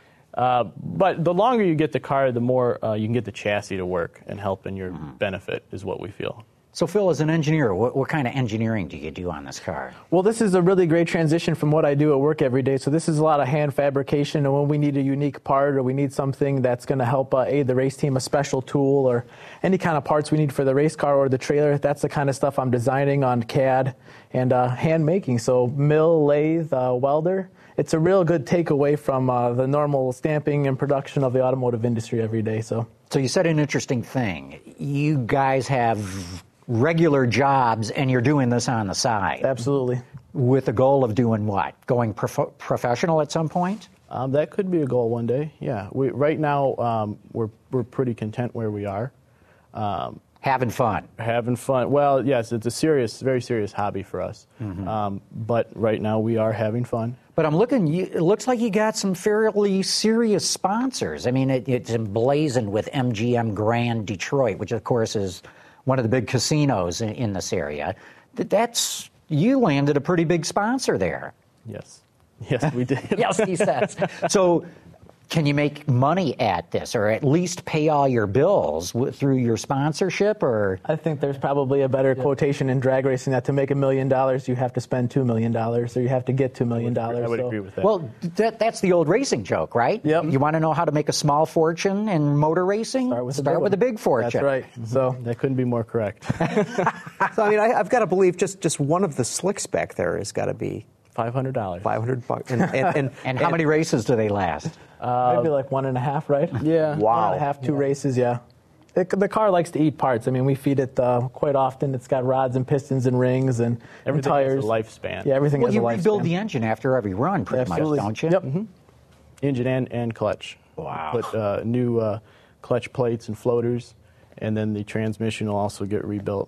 Uh, but the longer you get the car, the more uh, you can get the chassis to work and help in your mm-hmm. benefit, is what we feel. So, Phil, as an engineer, what, what kind of engineering do you do on this car? Well, this is a really great transition from what I do at work every day. So this is a lot of hand fabrication, and when we need a unique part or we need something that's going to help uh, aid the race team, a special tool or any kind of parts we need for the race car or the trailer, that's the kind of stuff I'm designing on C A D and uh, hand making. So mill, lathe, uh, welder. It's a real good takeaway from uh, the normal stamping and production of the automotive industry every day. So, so you said an interesting thing. You guys have regular jobs, and you're doing this on the side. Absolutely. With the goal of doing what? Going prof- professional at some point? Um, that could be a goal one day. Yeah. We, right now, um, we're we're pretty content where we are. Um, having fun. Having fun. Well, yes, it's a serious, very serious hobby for us. Mm-hmm. Um, but right now, we are having fun. But I'm looking, you, it looks like you got some fairly serious sponsors. I mean, it, it's emblazoned with M G M Grand Detroit, which, of course, is one of the big casinos in, in this area. That's, you landed a pretty big sponsor there. Yes. Yes, we did. Yes, he says. So can you make money at this, or at least pay all your bills w- through your sponsorship? Or I think there's probably a better yeah. quotation in drag racing that to make a million dollars, you have to spend two million dollars, or you have to get two million dollars. I would so. agree with that. Well, that, that's the old racing joke, right? Yep. You want to know how to make a small fortune in motor racing? Start with, Start a, with a big fortune. That's right. Mm-hmm. So that couldn't be more correct. So I mean, I, I've got to believe just, just one of the slicks back there has got to be five hundred dollars. Five hundred bucks. And, and, and, and how many races do they last? Uh, Maybe like one and a half, right? Yeah. Wow. One and a half, two yeah. races, yeah. It, the car likes to eat parts. I mean, we feed it uh, quite often. It's got rods and pistons and rings and, everything and tires. Has a lifespan. Yeah, everything well, has a lifespan. Well, you rebuild the engine after every run, pretty Absolutely. much, don't you? Yep. Mm-hmm. Engine and, and clutch. Wow. Put uh, new uh, clutch plates and floaters, and then the transmission will also get rebuilt.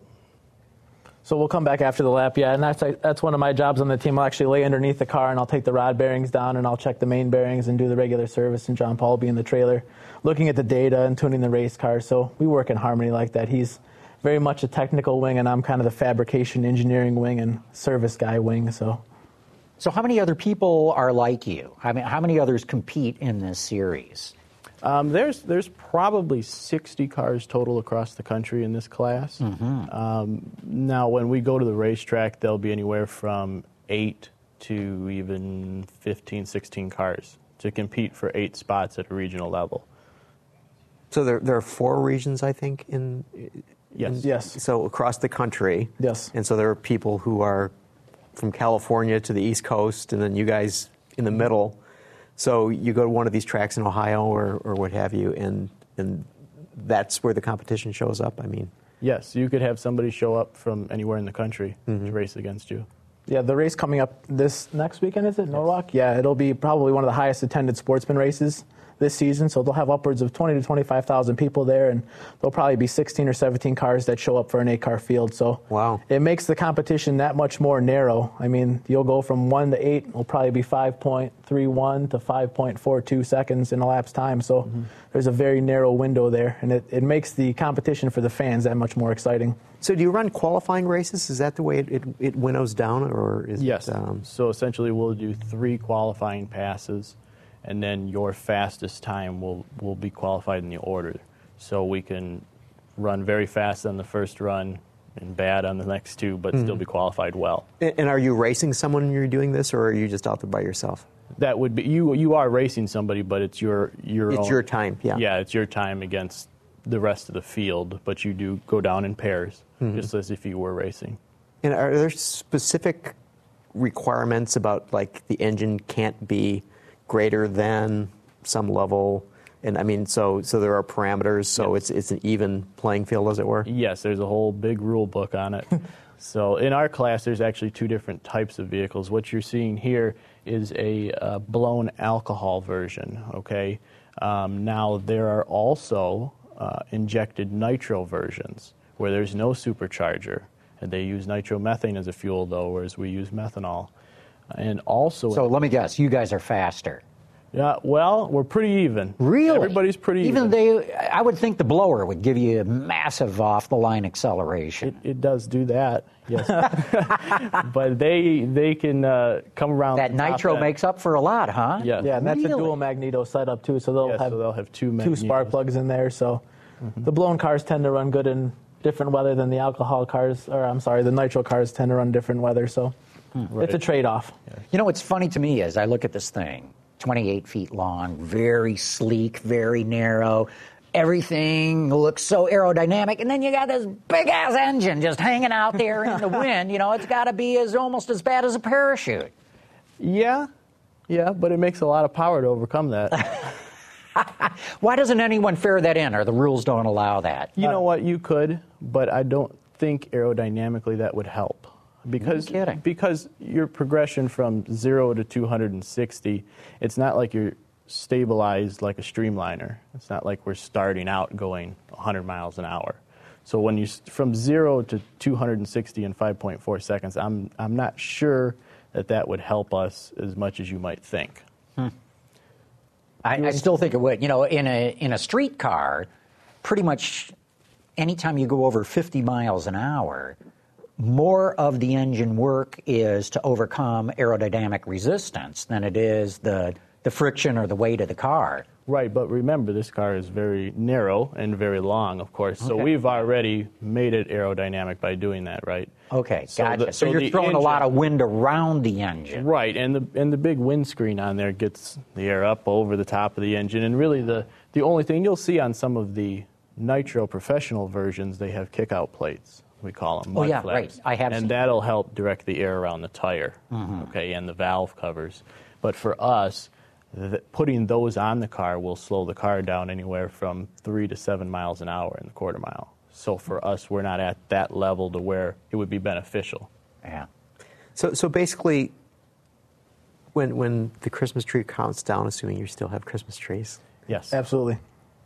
So we'll come back after the lap, yeah, and that's that's one of my jobs on the team. I'll actually lay underneath the car, and I'll take the rod bearings down, and I'll check the main bearings and do the regular service, and John Paul will be in the trailer looking at the data and tuning the race car. So we work in harmony like that. He's very much a technical wing, and I'm kind of the fabrication engineering wing and service guy wing. So, so how many other people are like you? I mean, how many others compete in this series? Um, there's there's probably sixty cars total across the country in this class. Mm-hmm. Um, now, when we go to the racetrack, there'll be anywhere from eight to even fifteen, sixteen cars to compete for eight spots at a regional level. So there there are four regions, I think, in yes, in, yes. So across the country, yes. And so there are people who are from California to the East Coast, and then you guys in the middle. So you go to one of these tracks in Ohio or, or what have you, and and that's where the competition shows up. I mean, yes, you could have somebody show up from anywhere in the country mm-hmm. to race against you. Yeah, the race coming up this next weekend, is it, Norwalk? Yeah, it'll be probably one of the highest attended sportsman races this season, so they'll have upwards of twenty to twenty-five thousand people there, and there'll probably be sixteen or seventeen cars that show up for an eight-car field. So wow. It makes the competition that much more narrow. I mean, you'll go from one to eight, it'll probably be five point three one to five point four two seconds in a lap's time. So mm-hmm. there's a very narrow window there, and it, it makes the competition for the fans that much more exciting. So do you run qualifying races? Is that the way it, it, it winnows down, or is yes. it? Um... So essentially, we'll do three qualifying passes, and then your fastest time will, will be qualified in the order. So we can run very fast on the first run and bad on the next two, but mm-hmm. still be qualified well. And, and are you racing someone when you're doing this, or are you just out there by yourself? That would be you. You are racing somebody, but it's your your. It's own, your time. Yeah. Yeah, it's your time against the rest of the field, but you do go down in pairs, mm-hmm. just as if you were racing. And are there specific requirements about, like, the engine can't be greater than some level? And I mean, so so there are parameters, so yes. it's it's an even playing field, as it were? Yes, there's a whole big rule book on it. So in our class, there's actually two different types of vehicles. What you're seeing here is a uh, blown alcohol version, okay? Um, now, there are also uh, injected nitro versions where there's no supercharger, and they use nitromethane as a fuel, though, whereas we use methanol. And also, So let me guess, you guys are faster. yeah, well, we're pretty even. Really? Everybody's pretty even. even. They, I would think the blower would give you massive off-the-line acceleration. It, it does do that, yes. But they they can uh, come around. That the top nitro end. makes up for a lot, huh? Yes. Yeah, and that's Really? a dual magneto setup too, so they'll Yeah, have so they'll have two two spark magnetos. plugs in there. So Mm-hmm. the blown cars tend to run good in different weather than the alcohol cars, or I'm sorry, the nitro cars tend to run different weather. So Right. it's a trade-off. You know what's funny to me is I look at this thing, twenty-eight feet long, very sleek, very narrow. Everything looks so aerodynamic, and then you got this big-ass engine just hanging out there in the wind. You know, it's got to be as almost as bad as a parachute. Yeah, yeah, but it makes a lot of power to overcome that. Why doesn't anyone fare that in, or the rules don't allow that? You know what? You could, but I don't think aerodynamically that would help. Because, No kidding. because your progression from zero to two hundred sixty, it's not like you're stabilized like a streamliner. It's not like we're starting out going one hundred miles an hour. So when you s- from zero to two hundred sixty in five point four seconds, I'm I'm not sure that that would help us as much as you might think. I, I still think it would. You know, in a in a street car, pretty much anytime you go over fifty miles an hour, more of the engine work is to overcome aerodynamic resistance than it is the the friction or the weight of the car. Right, but remember, this car is very narrow and very long, of course. So Okay. we've already made it aerodynamic by doing that, right? Okay, So gotcha. the- so so you're the throwing a lot engine- of wind around the engine. Right, and the and the big windscreen on there gets the air up over the top of the engine. And really, the the only thing you'll see on some of the Nitro professional versions, they have kick-out plates. We call them Oh, mud yeah, flaps. right. I have and seen that'll help direct the air around the tire, okay, and the valve covers. But for us, th- putting those on the car will slow the car down anywhere from three to seven miles an hour in the quarter mile. So for us, we're not at that level to where it would be beneficial. Yeah. So, so basically, when when the Christmas tree counts down, assuming you still have Christmas trees, Yes. Absolutely.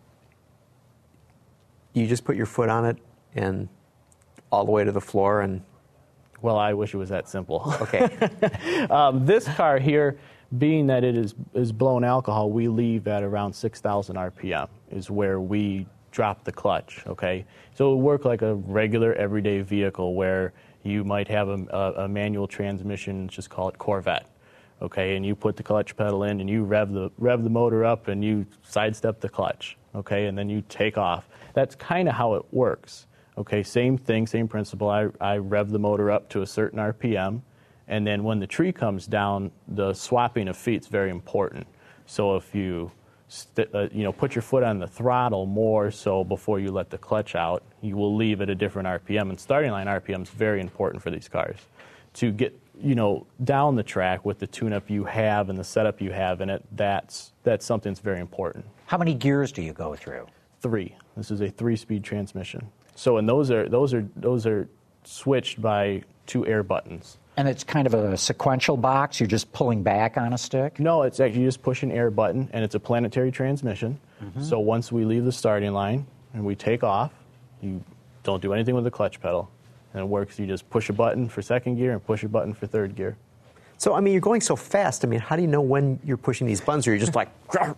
you just put your foot on it and all the way to the floor, and Well, I wish it was that simple. okay, Um, this car here, being that it is, is blown alcohol, we leave at around six thousand R P M is where we drop the clutch, okay? So it would work like a regular everyday vehicle where you might have a, a, a manual transmission, let's just call it Corvette, okay? And you put the clutch pedal in and you rev the, rev the motor up and you sidestep the clutch, okay? And then you take off. That's kind of how it works. Okay, same thing, same principle. I, I rev the motor up to a certain R P M, and then when the tree comes down, the swapping of feet is very important. So if you st- uh, you know, put your foot on the throttle more so before you let the clutch out, you will leave at a different R P M. And starting line R P M is very important for these cars. To get, you know, down the track with the tune-up you have and the setup you have in it, that's, that's something that's very important. How many gears do you go through? Three. This is a three-speed transmission. So, and those are those are those are switched by two air buttons. And it's kind of a sequential box. You're just pulling back on a stick. No, it's actually just push an air button, and it's a planetary transmission. Mm-hmm. So once we leave the starting line and we take off, you don't do anything with the clutch pedal, and it works. You just push a button for second gear and push a button for third gear. so I mean, you're going so fast. I mean, how do you know when you're pushing these buttons, or you're just like,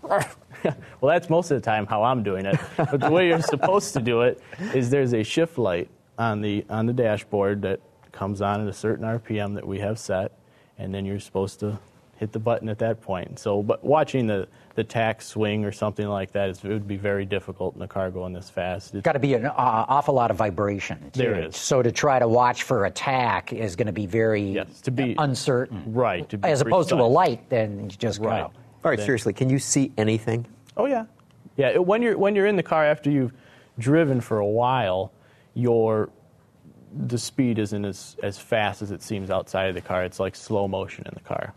Well, that's most of the time how I'm doing it. But the way you're supposed to do it is there's a shift light on the on the dashboard that comes on at a certain R P M that we have set, and then you're supposed to hit the button at that point. So, but watching the the tack swing or something like that, is, it would be very difficult in a car going this fast. It's, Got to be an uh, awful lot of vibration. Too. There is. So to try to watch for attack is going to be very Yes, to be- uncertain. right, to be As opposed to a precise. light, then you just Right. go. all right, Then- seriously, can you see anything? Oh yeah, yeah. it- when you're when you're in the car after you've driven for a while, your the speed isn't as as fast as it seems outside of the car. It's like slow motion in the car.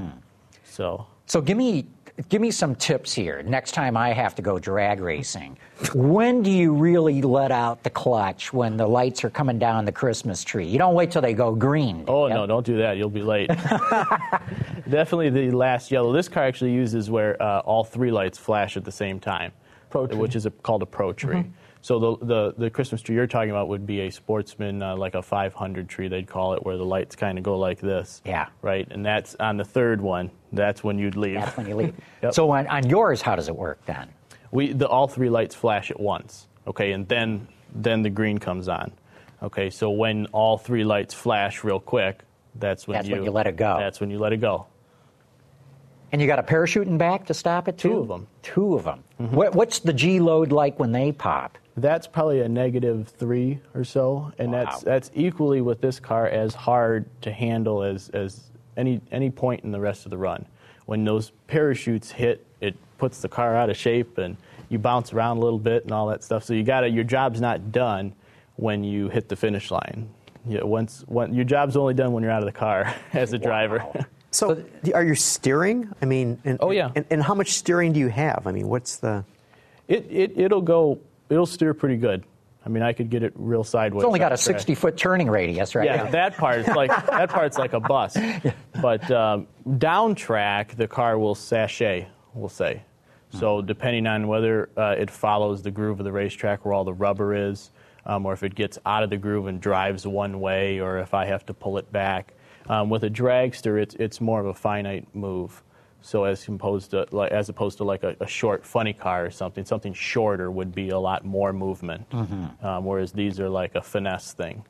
So So give me give me some tips here. Next time I have to go drag racing, when do you really let out the clutch when the lights are coming down the Christmas tree? You don't wait till they go green. do oh you? no, don't do that. You'll be late. Definitely the last yellow. This car actually uses where uh, all three lights flash at the same time, Pro tree. which is a, called a pro tree. So the, the the Christmas tree you're talking about would be a Sportsman, uh, like a five hundred tree, they'd call it, where the lights kind of go like this. Yeah. Right, and that's on the third one. That's when you'd leave. That's when you leave. Yep. So on, on yours, how does it work then? We the all three lights flash at once. Okay, and then then the green comes on. Okay, so when all three lights flash real quick, that's when That's you when you let it go. That's when you let it go. And you got a parachute in back to stop it too? Two of them. Two of them. Mm-hmm. What, what's the G load like when they pop? That's probably a negative three or so, and Wow. that's that's equally with this car as hard to handle as as any any point in the rest of the run. When those parachutes hit, it puts the car out of shape, and you bounce around a little bit and all that stuff. So you got to your job's not done when you hit the finish line. Yeah, once, when, your job's only done when you're out of the car as a driver. Wow. So, are you steering? I mean, and, Oh, yeah. And, and how much steering do you have? I mean, what's the? It it it'll go. It'll steer pretty good. I mean, I could get it real sideways. It's only got on a the track. sixty-foot turning radius, right? Yeah, that part's like that part's like a bus. But um, down track, the car will sashay, we'll say. So depending on whether uh, it follows the groove of the racetrack where all the rubber is, um, or if it gets out of the groove and drives one way, or if I have to pull it back. Um, with a dragster, it's it's more of a finite move. So as opposed to like as opposed to like a, a short funny car or something, something shorter would be a lot more movement. Mm-hmm. Um, whereas these are like a finesse thing.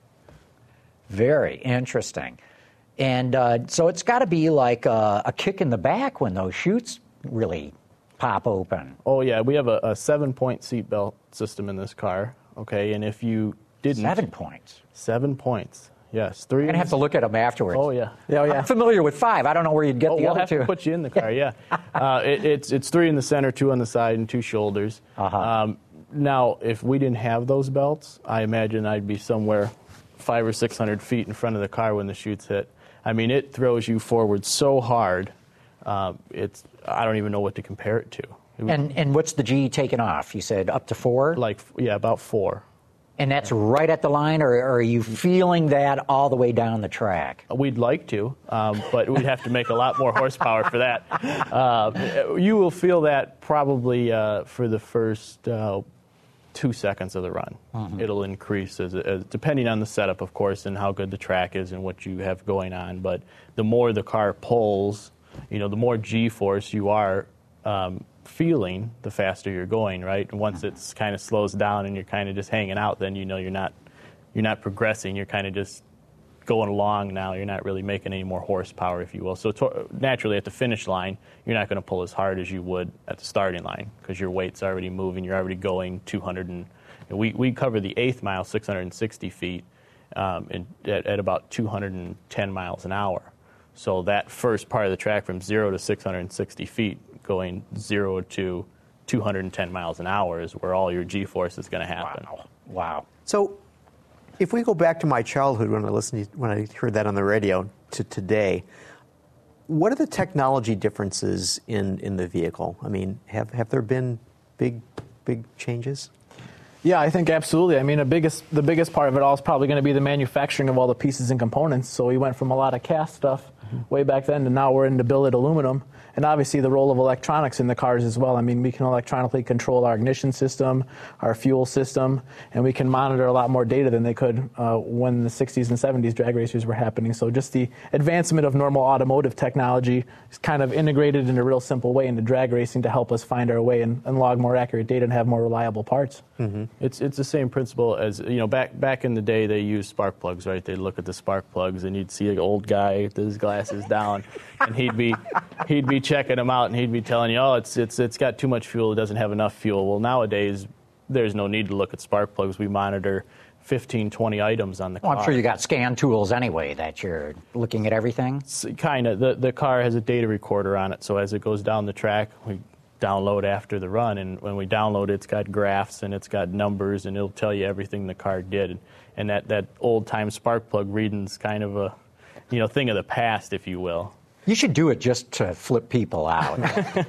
Very interesting. And uh, so it's got to be like a, a kick in the back when those chutes really pop open. Oh yeah, we have a, a seven-point seatbelt system in this car. Okay, and if you didn't Seven points. seven points, yes, three. I'm going to have to look at them afterwards. Oh yeah. Yeah, oh, yeah. I'm familiar with five. I don't know where you'd get Oh, the we'll other have two. to put you in the car. Yeah, uh, it, it's it's three in the center, two on the side, and two shoulders. Uh-huh. Um, now, if we didn't have those belts, I imagine I'd be somewhere five or six hundred feet in front of the car when the chutes hit. I mean, it throws you forward so hard. Um, it's I don't even know what to compare it to. It was And and what's the G taken off? You said up to four? like yeah, about four. And that's right at the line, or, or are you feeling that all the way down the track? We'd like to, um, but we'd have to make a lot more horsepower for that. Uh, you will feel that probably uh, for the first uh, two seconds of the run. Mm-hmm. It'll increase, as, as depending on the setup, of course, and how good the track is and what you have going on. But the more the car pulls, you know, the more G-force you are um, feeling, the faster you're going, right? And once it's kind of slows down and you're kind of just hanging out, then you know you're not you're not progressing. You're kind of just going along now. You're not really making any more horsepower, if you will. So to- naturally, at the finish line, you're not going to pull as hard as you would at the starting line because your weight's already moving. You're already going two hundred and we we cover the eighth mile, six hundred sixty feet, um, in, at, at about two hundred ten miles an hour. So that first part of the track from zero to six hundred sixty feet, going zero to two hundred ten miles an hour, is where all your G-force is going to happen. Wow. Wow. So, if we go back to my childhood when I listened to, when I heard that on the radio to today, what are the technology differences in, in the vehicle? I mean, have have there been big big changes? Yeah, I think absolutely. I mean, the biggest the biggest part of it all is probably going to be the manufacturing of all the pieces and components. So we went from a lot of cast stuff mm-hmm. way back then to now we're into billet aluminum. And obviously the role of electronics in the cars as well. I mean, we can electronically control our ignition system, our fuel system, and we can monitor a lot more data than they could uh, when the sixties and seventies drag races were happening. So just the advancement of normal automotive technology is kind of integrated in a real simple way into drag racing to help us find our way and, and log more accurate data and have more reliable parts. Mm-hmm. It's it's the same principle as, you know, back back in the day they used spark plugs, right? They'd look at the spark plugs and you'd see an old guy with his glasses down and he'd be he'd be checking them out and he'd be telling you, oh, it's it's it's got too much fuel, it doesn't have enough fuel. Well, nowadays there's no need to look at spark plugs. We monitor fifteen, twenty items on the Well, car. I'm sure you got scan tools anyway that you're looking at everything. Kind of. The the car has a data recorder on it, so as it goes down the track, we download after the run, and when we download it, it's got graphs and it's got numbers, and it'll tell you everything the car did. And that, that old-time spark plug reading's kind of a, you know, thing of the past, if you will. You should do it just to flip people out.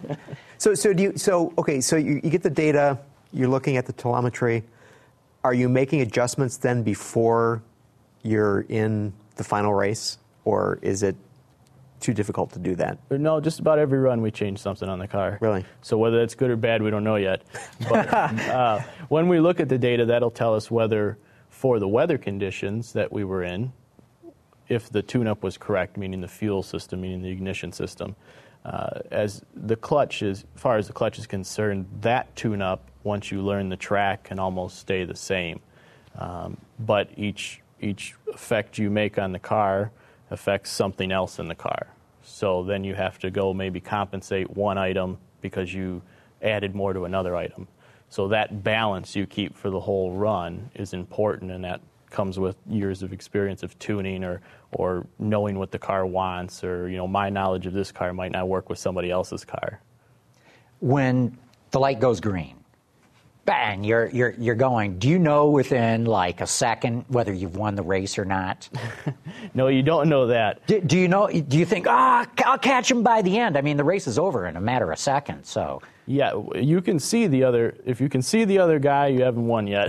So, so do you? So, okay. So you, you get the data. You're looking at the telemetry. Are you making adjustments then before you're in the final race, or is it too difficult to do that? No, just about every run we change something on the car. Really? So whether that's good or bad, we don't know yet. But uh, when we look at the data, that'll tell us whether, for the weather conditions that we were in, if the tune-up was correct, meaning the fuel system, meaning the ignition system. Uh, as the clutch is, as far as the clutch is concerned, that tune-up, once you learn the track, can almost stay the same. Um, but each each effect you make on the car affects something else in the car. So then you have to go maybe compensate one item because you added more to another item. So that balance you keep for the whole run is important, and that comes with years of experience of tuning or or knowing what the car wants, or, you know, my knowledge of this car might not work with somebody else's car. When the light goes green, bang, you're you're you're going. Do you know within like a second whether you've won the race or not? No, you don't know that. Do, do you know? Do you think, ah, oh, I'll catch him by the end? I mean, the race is over in a matter of seconds. So yeah, you can see the other. If you can see the other guy, you haven't won yet.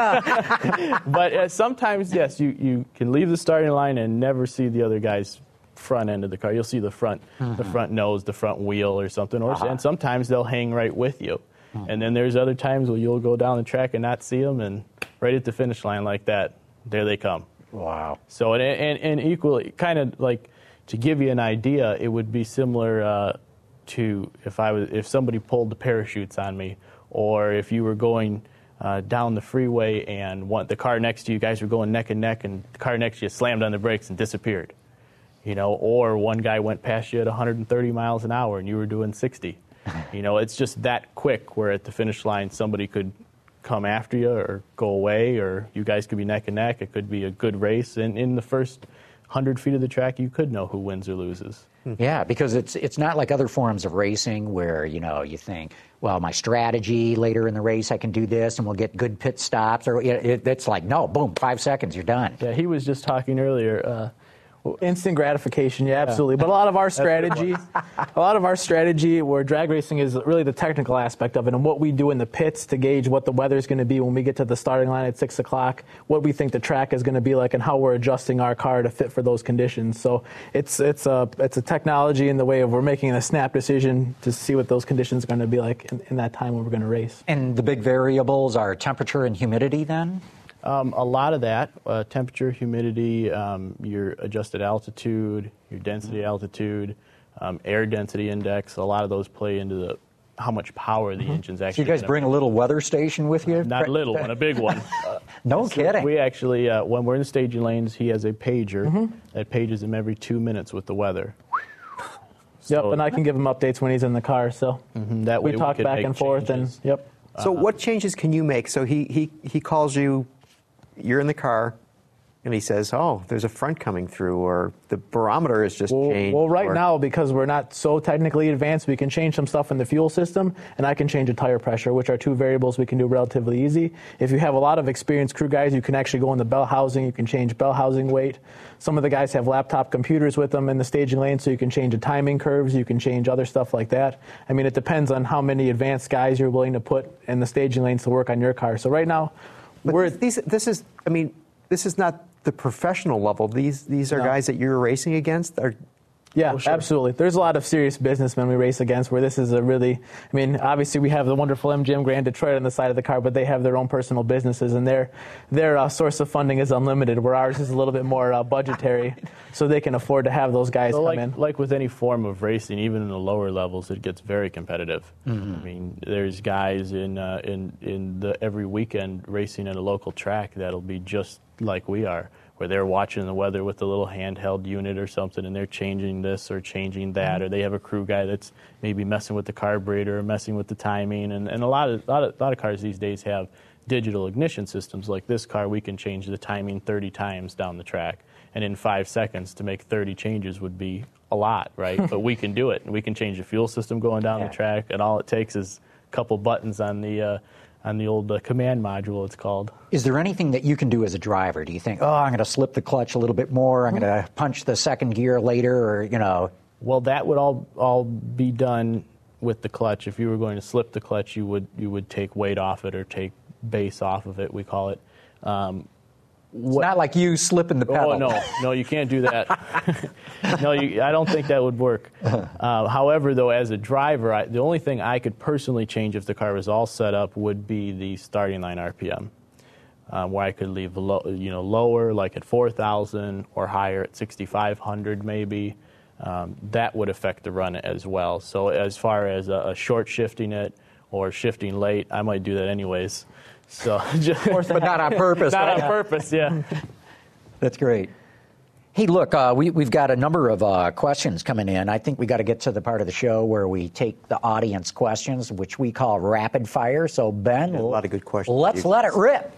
But uh, sometimes, yes, you you can leave the starting line and never see the other guy's front end of the car. You'll see the front, mm-hmm. the front nose, the front wheel, or something. Or uh-huh. and sometimes they'll hang right with you. And then there's other times where you'll go down the track and not see them, and right at the finish line like that, there they come. Wow. So, and, and, and equally, kind of like, to give you an idea, it would be similar uh, to if I was if somebody pulled the parachutes on me, or if you were going uh, down the freeway and one, the car next to you, guys were going neck and neck, and the car next to you slammed on the brakes and disappeared. You know, or one guy went past you at one hundred thirty miles an hour and you were doing sixty. You know, it's just that quick where at the finish line somebody could come after you or go away, or you guys could be neck and neck. It could be a good race. And in the first one hundred feet of the track, you could know who wins or loses. Yeah, because it's it's not like other forms of racing where, you know, you think, well, my strategy later in the race, I can do this and we'll get good pit stops. Or it, it's like, no, boom, five seconds, you're done. Yeah, he was just talking earlier. Uh, Instant gratification, yeah, absolutely. But a lot of our strategy, a lot of our strategy, where drag racing is really the technical aspect of it, and what we do in the pits to gauge what the weather is going to be when we get to the starting line at six o'clock, what we think the track is going to be like, and how we're adjusting our car to fit for those conditions. So it's it's a it's a technology in the way of we're making a snap decision to see what those conditions are going to be like in, in that time when we're going to race. And the big variables are temperature and humidity, then. Um, a lot of that, uh, temperature, humidity, um, your adjusted altitude, your density altitude, um, air density index, a lot of those play into the how much power the mm-hmm. engine's actually. So you guys bring a little weather station with you? Not a little one, a big one. Uh, no so kidding. We actually, uh, when we're in the staging lanes, he has a pager mm-hmm. that pages him every two minutes with the weather. So, yep, and I can give him updates when he's in the car, so mm-hmm, that way we talk we back and forth. Changes. and Yep. So uh-huh. what changes can you make? So he, he, he calls you, you're in the car, and he says, oh, there's a front coming through, or the barometer has just well, changed. Well, right or... now, because we're not so technically advanced, we can change some stuff in the fuel system, and I can change the tire pressure, which are two variables we can do relatively easy. If you have a lot of experienced crew guys, you can actually go in the bell housing, you can change bell housing weight. Some of the guys have laptop computers with them in the staging lane, so you can change the timing curves, you can change other stuff like that. I mean, it depends on how many advanced guys you're willing to put in the staging lanes to work on your car. So right now, but we're... These, this is, I mean, this is not the professional level. These these are no. guys that you're racing against? Are, yeah, oh, sure. absolutely. There's a lot of serious businessmen we race against where this is a really, I mean, obviously we have the wonderful M G M Grand Detroit on the side of the car, but they have their own personal businesses, and their their uh, source of funding is unlimited, where ours is a little bit more uh, budgetary, so they can afford to have those guys so come like, in. Like with any form of racing, even in the lower levels, it gets very competitive. Mm-hmm. I mean, there's guys in, uh, in, in the every weekend racing at a local track that'll be just like we are, where they're watching the weather with a little handheld unit or something, and they're changing this or changing that, mm-hmm. or they have a crew guy that's maybe messing with the carburetor or messing with the timing. And, and a lot of, lot of lot of cars these days have digital ignition systems. Like this car, we can change the timing thirty times down the track, and in five seconds to make thirty changes would be a lot, right? But we can do it, and we can change the fuel system going down yeah. the track, and all it takes is a couple buttons on the uh, on the old uh, command module, it's called. Is there anything that you can do as a driver? Do you think, oh, I'm going to slip the clutch a little bit more, I'm going to punch the second gear later, or, you know? Well, that would all all be done with the clutch. If you were going to slip the clutch, you would you would take weight off it or take base off of it, we call it. Um, It's not like you slipping the pedal. Oh, no. No, you can't do that. no, you, I don't think that would work. Uh, however, though, as a driver, I, the only thing I could personally change if the car was all set up would be the starting line R P M, um, where I could leave low, you know, lower, like at four thousand, or higher at sixty-five hundred maybe. Um, that would affect the run as well. So as far as a, a short shifting it or shifting late, I might do that anyways. So, just, but not on purpose. Not right? on purpose, yeah. That's great. Hey, look, uh, we, we've got a number of uh, questions coming in. I think we got to get to the part of the show where we take the audience questions, which we call rapid fire. So, Ben, a lot of good questions. Let's let it rip.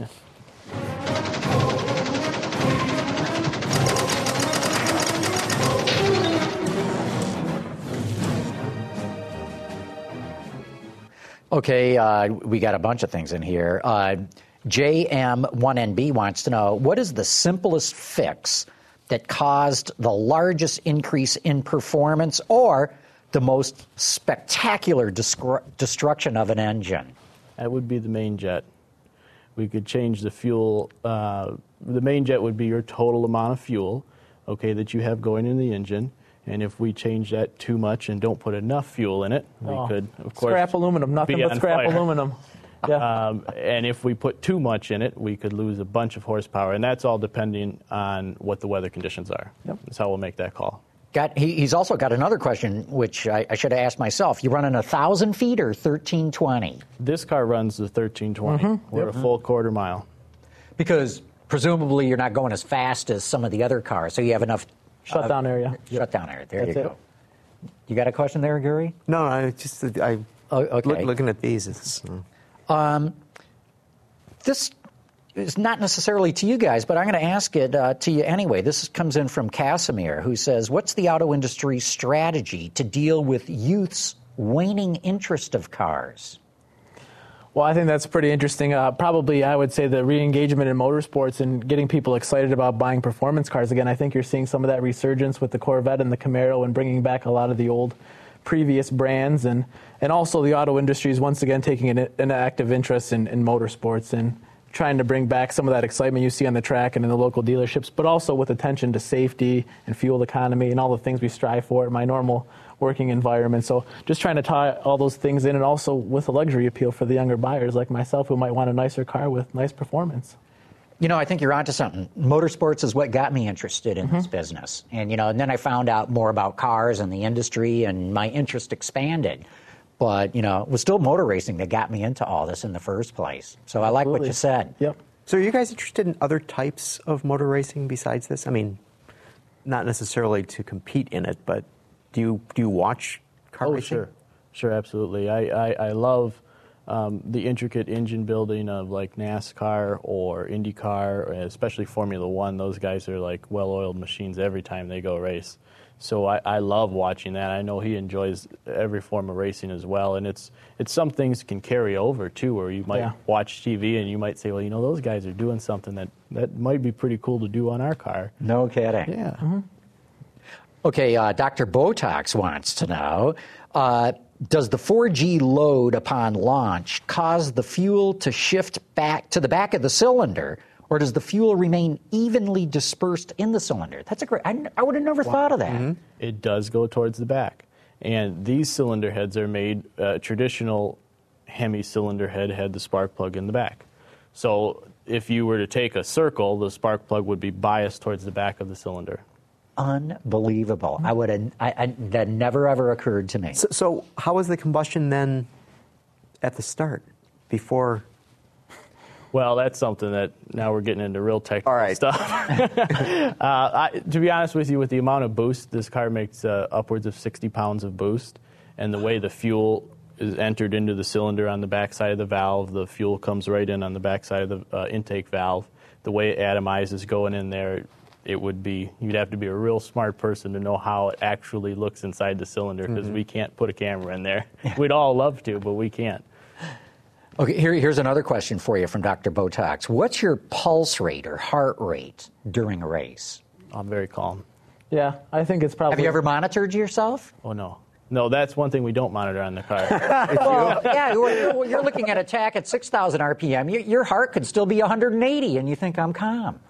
Okay, uh, we got a bunch of things in here. Uh, J M one N B wants to know, what is the simplest fix that caused the largest increase in performance or the most spectacular destru- destruction of an engine? That would be the main jet. We could change the fuel. Uh, the main jet would be your total amount of fuel, okay, that you have going in the engine. And if we change that too much and don't put enough fuel in it, we oh, could, of course, scrap aluminum, nothing but scrap fire. aluminum. Yeah. Um, and if we put too much in it, we could lose a bunch of horsepower. And that's all depending on what the weather conditions are. Yep. That's how we'll make that call. Got, he, he's also got another question, which I, I should have asked myself. You running one thousand feet or thirteen twenty? This car runs the thirteen twenty. Mm-hmm. We're yep. a full quarter mile. Because presumably you're not going as fast as some of the other cars, so you have enough shutdown uh, area. Shutdown area. There That's you it. go. You got a question there, Gary? No, I just I oh, okay. look, looking at these. It's, uh... um, this is not necessarily to you guys, but I'm going to ask it uh, to you anyway. This comes in from Casimir, who says, "What's the auto industry's strategy to deal with youth's waning interest of cars?" Well, I think that's pretty interesting. Uh, probably, I would say the re-engagement in motorsports and getting people excited about buying performance cars again. I think you're seeing some of that resurgence with the Corvette and the Camaro and bringing back a lot of the old previous brands. And, and also the auto industry is once again taking an, an active interest in, in motorsports and trying to bring back some of that excitement you see on the track and in the local dealerships, but also with attention to safety and fuel economy and all the things we strive for in my normal working environment. So just trying to tie all those things in, and also with a luxury appeal for the younger buyers like myself who might want a nicer car with nice performance. You know, I think you're onto something. Motorsports is what got me interested in mm-hmm. this business. And, you know, and then I found out more about cars and the industry, and my interest expanded. But, you know, it was still motor racing that got me into all this in the first place. So I like Absolutely. what you said. Yep. So are you guys interested in other types of motor racing besides this? I mean, not necessarily to compete in it, but do you do you watch car oh, racing? Sure. Sure, absolutely. I, I, I love um, the intricate engine building of like NASCAR or IndyCar, especially Formula One. Those guys are like well-oiled machines every time they go race. So I, I love watching that. I know he enjoys every form of racing as well. And it's it's some things can carry over, too, where you might yeah. watch T V and you might say, well, you know, those guys are doing something that, that might be pretty cool to do on our car. No kidding. Yeah. Mm-hmm. Okay, uh, Doctor Botox wants to know, uh, does the four G load upon launch cause the fuel to shift back to the back of the cylinder, or does the fuel remain evenly dispersed in the cylinder? That's a great, I, I would have never wow. thought of that. Mm-hmm. It does go towards the back. And these cylinder heads are made, uh, traditional Hemi cylinder head had the spark plug in the back. So if you were to take a circle, the spark plug would be biased towards the back of the cylinder. Unbelievable. I would have, I, I, that never ever occurred to me. So, so how was the combustion then at the start, before? Well, that's something that now we're getting into real technical All right. stuff. uh, I, to be honest with you, with the amount of boost, this car makes uh, upwards of sixty pounds of boost. And the way the fuel is entered into the cylinder on the backside of the valve, the fuel comes right in on the backside of the uh, intake valve. The way it atomizes going in there, it would be, you'd have to be a real smart person to know how it actually looks inside the cylinder, because mm-hmm. we can't put a camera in there. We'd all love to, but we can't. Okay, here, here's another question for you from Doctor Botox. What's your pulse rate or heart rate during a race? I'm very calm. Yeah, I think it's probably... Have you ever monitored yourself? Oh, no. No, that's one thing we don't monitor on the car. Well, yeah, you're, you're looking at a tack at six thousand R P M. Your, your heart could still be one hundred eighty, and you think I'm calm.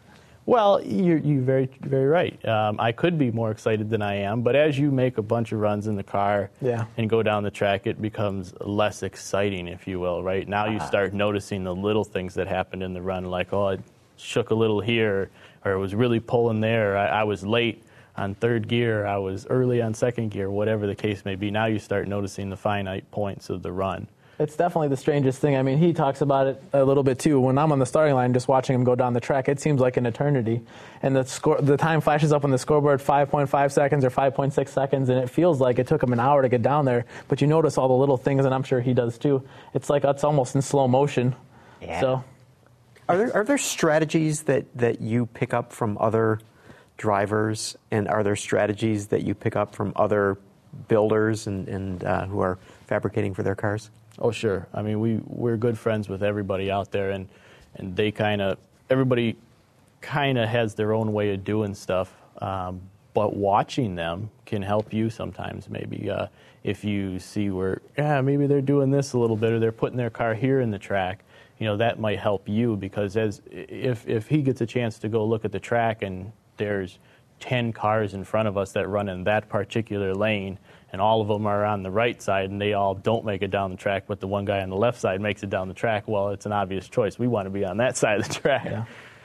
Well, you're, you're very, very right. Um, I could be more excited than I am, but as you make a bunch of runs in the car yeah. and go down the track, it becomes less exciting, if you will, right? Now you start noticing the little things that happened in the run, like, oh, it shook a little here, or it was really pulling there, I, I was late on third gear, I was early on second gear, whatever the case may be. Now you start noticing the finite points of the run. It's definitely the strangest thing. I mean, he talks about it a little bit too. When I'm on the starting line, just watching him go down the track, it seems like an eternity. And the score, the time flashes up on the scoreboard, five point five seconds or five point six seconds, and it feels like it took him an hour to get down there. But you notice all the little things, and I'm sure he does too. It's like it's almost in slow motion. Yeah. So, are there are there strategies that, that you pick up from other drivers, and are there strategies that you pick up from other builders and, and uh, who are fabricating for their cars? Oh, sure. I mean, we, we're good friends with everybody out there, and, and they kind of, everybody kind of has their own way of doing stuff, um, but watching them can help you sometimes maybe. Uh, if you see where, yeah, maybe they're doing this a little bit, or they're putting their car here in the track, you know, that might help you, because as if, if he gets a chance to go look at the track and there's ten cars in front of us that run in that particular lane, and all of them are on the right side, and they all don't make it down the track, but the one guy on the left side makes it down the track, well, it's an obvious choice. We want to be on that side of the track. yeah.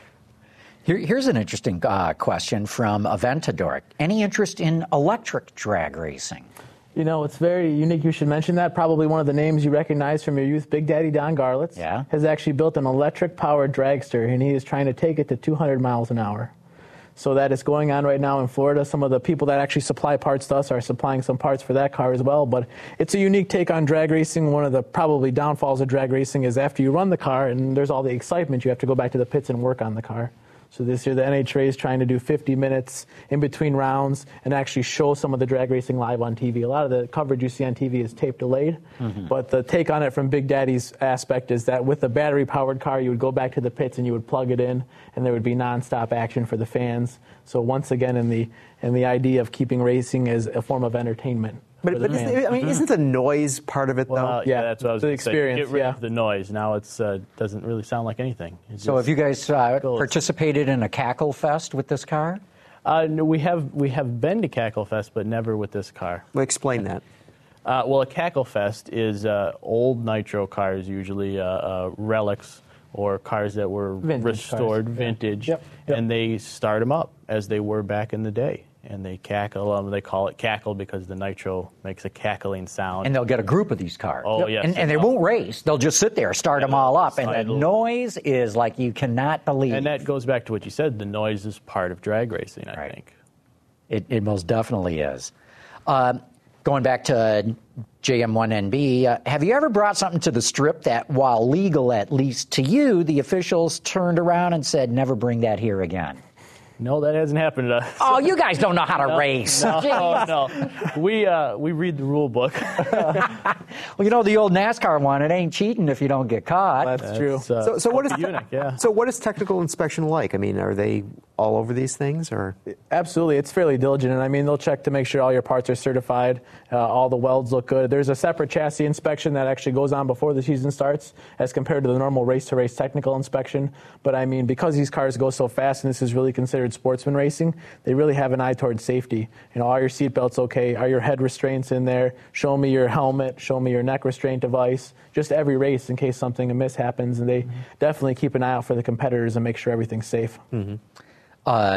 Here, here's an interesting uh, question from Aventador. Any interest in electric drag racing? You know, it's very unique you should mention that. Probably one of the names you recognize from your youth, Big Daddy Don Garlitz, yeah. has actually built an electric-powered dragster, and he is trying to take it to two hundred miles an hour. So that is going on right now in Florida. Some of the people that actually supply parts to us are supplying some parts for that car as well. But it's a unique take on drag racing. One of the probably downfalls of drag racing is after you run the car and there's all the excitement, you have to go back to the pits and work on the car. So this year the N H R A is trying to do fifty minutes in between rounds and actually show some of the drag racing live on T V. A lot of the coverage you see on T V is tape delayed, mm-hmm. but the take on it from Big Daddy's aspect is that with a battery-powered car, you would go back to the pits and you would plug it in, and there would be nonstop action for the fans. So once again, in the in the idea of keeping racing as a form of entertainment. But, but isn't, I mean, isn't the noise part of it, though? Well, yeah, that's what I was the going to say. experience, Get rid yeah. of the noise. Now it uh, doesn't really sound like anything. It's So just have you guys uh, goes. participated in a cackle fest with this car? Uh, no, we have we have been to Cackle Fest, but never with this car. Well, explain that. Uh, well, a Cackle Fest is uh, old nitro cars, usually uh, uh, relics or cars that were Vintage restored, cars. Yeah. vintage, Yep. Yep. and they start them up as they were back in the day. And they cackle them. They call it cackle because the nitro makes a cackling sound. And they'll get a group of these cars. Oh, yes. And, and they won't race. They'll just sit there, start Yeah, them all up. And the idle. noise is like you cannot believe. And that goes back to what you said. The noise is part of drag racing, I Right. think. It, it most definitely is. Uh, going back to J M one N B, uh, have you ever brought something to the strip that, while legal at least to you, the officials turned around and said, never bring that here again? No, that hasn't happened to us. Oh, you guys don't know how to no, race. No, no. We, uh, we read the rule book. Well, you know the old NASCAR one, it ain't cheating if you don't get caught. That's, That's, true. Uh, So, so what is eunuch, yeah. so what is technical inspection like? I mean, are they all over these things, or? Absolutely. It's fairly diligent. And I mean, they'll check to make sure all your parts are certified, uh, all the welds look good. There's a separate chassis inspection that actually goes on before the season starts as compared to the normal race-to-race technical inspection. But I mean, because these cars go so fast and this is really considered sportsman racing, they really have an eye towards safety. You know, are your seatbelts okay? Are your head restraints in there? Show me your helmet. Show me your neck restraint device. Just every race in case something amiss happens. And they mm-hmm. definitely keep an eye out for the competitors and make sure everything's safe. Mm-hmm. Uh,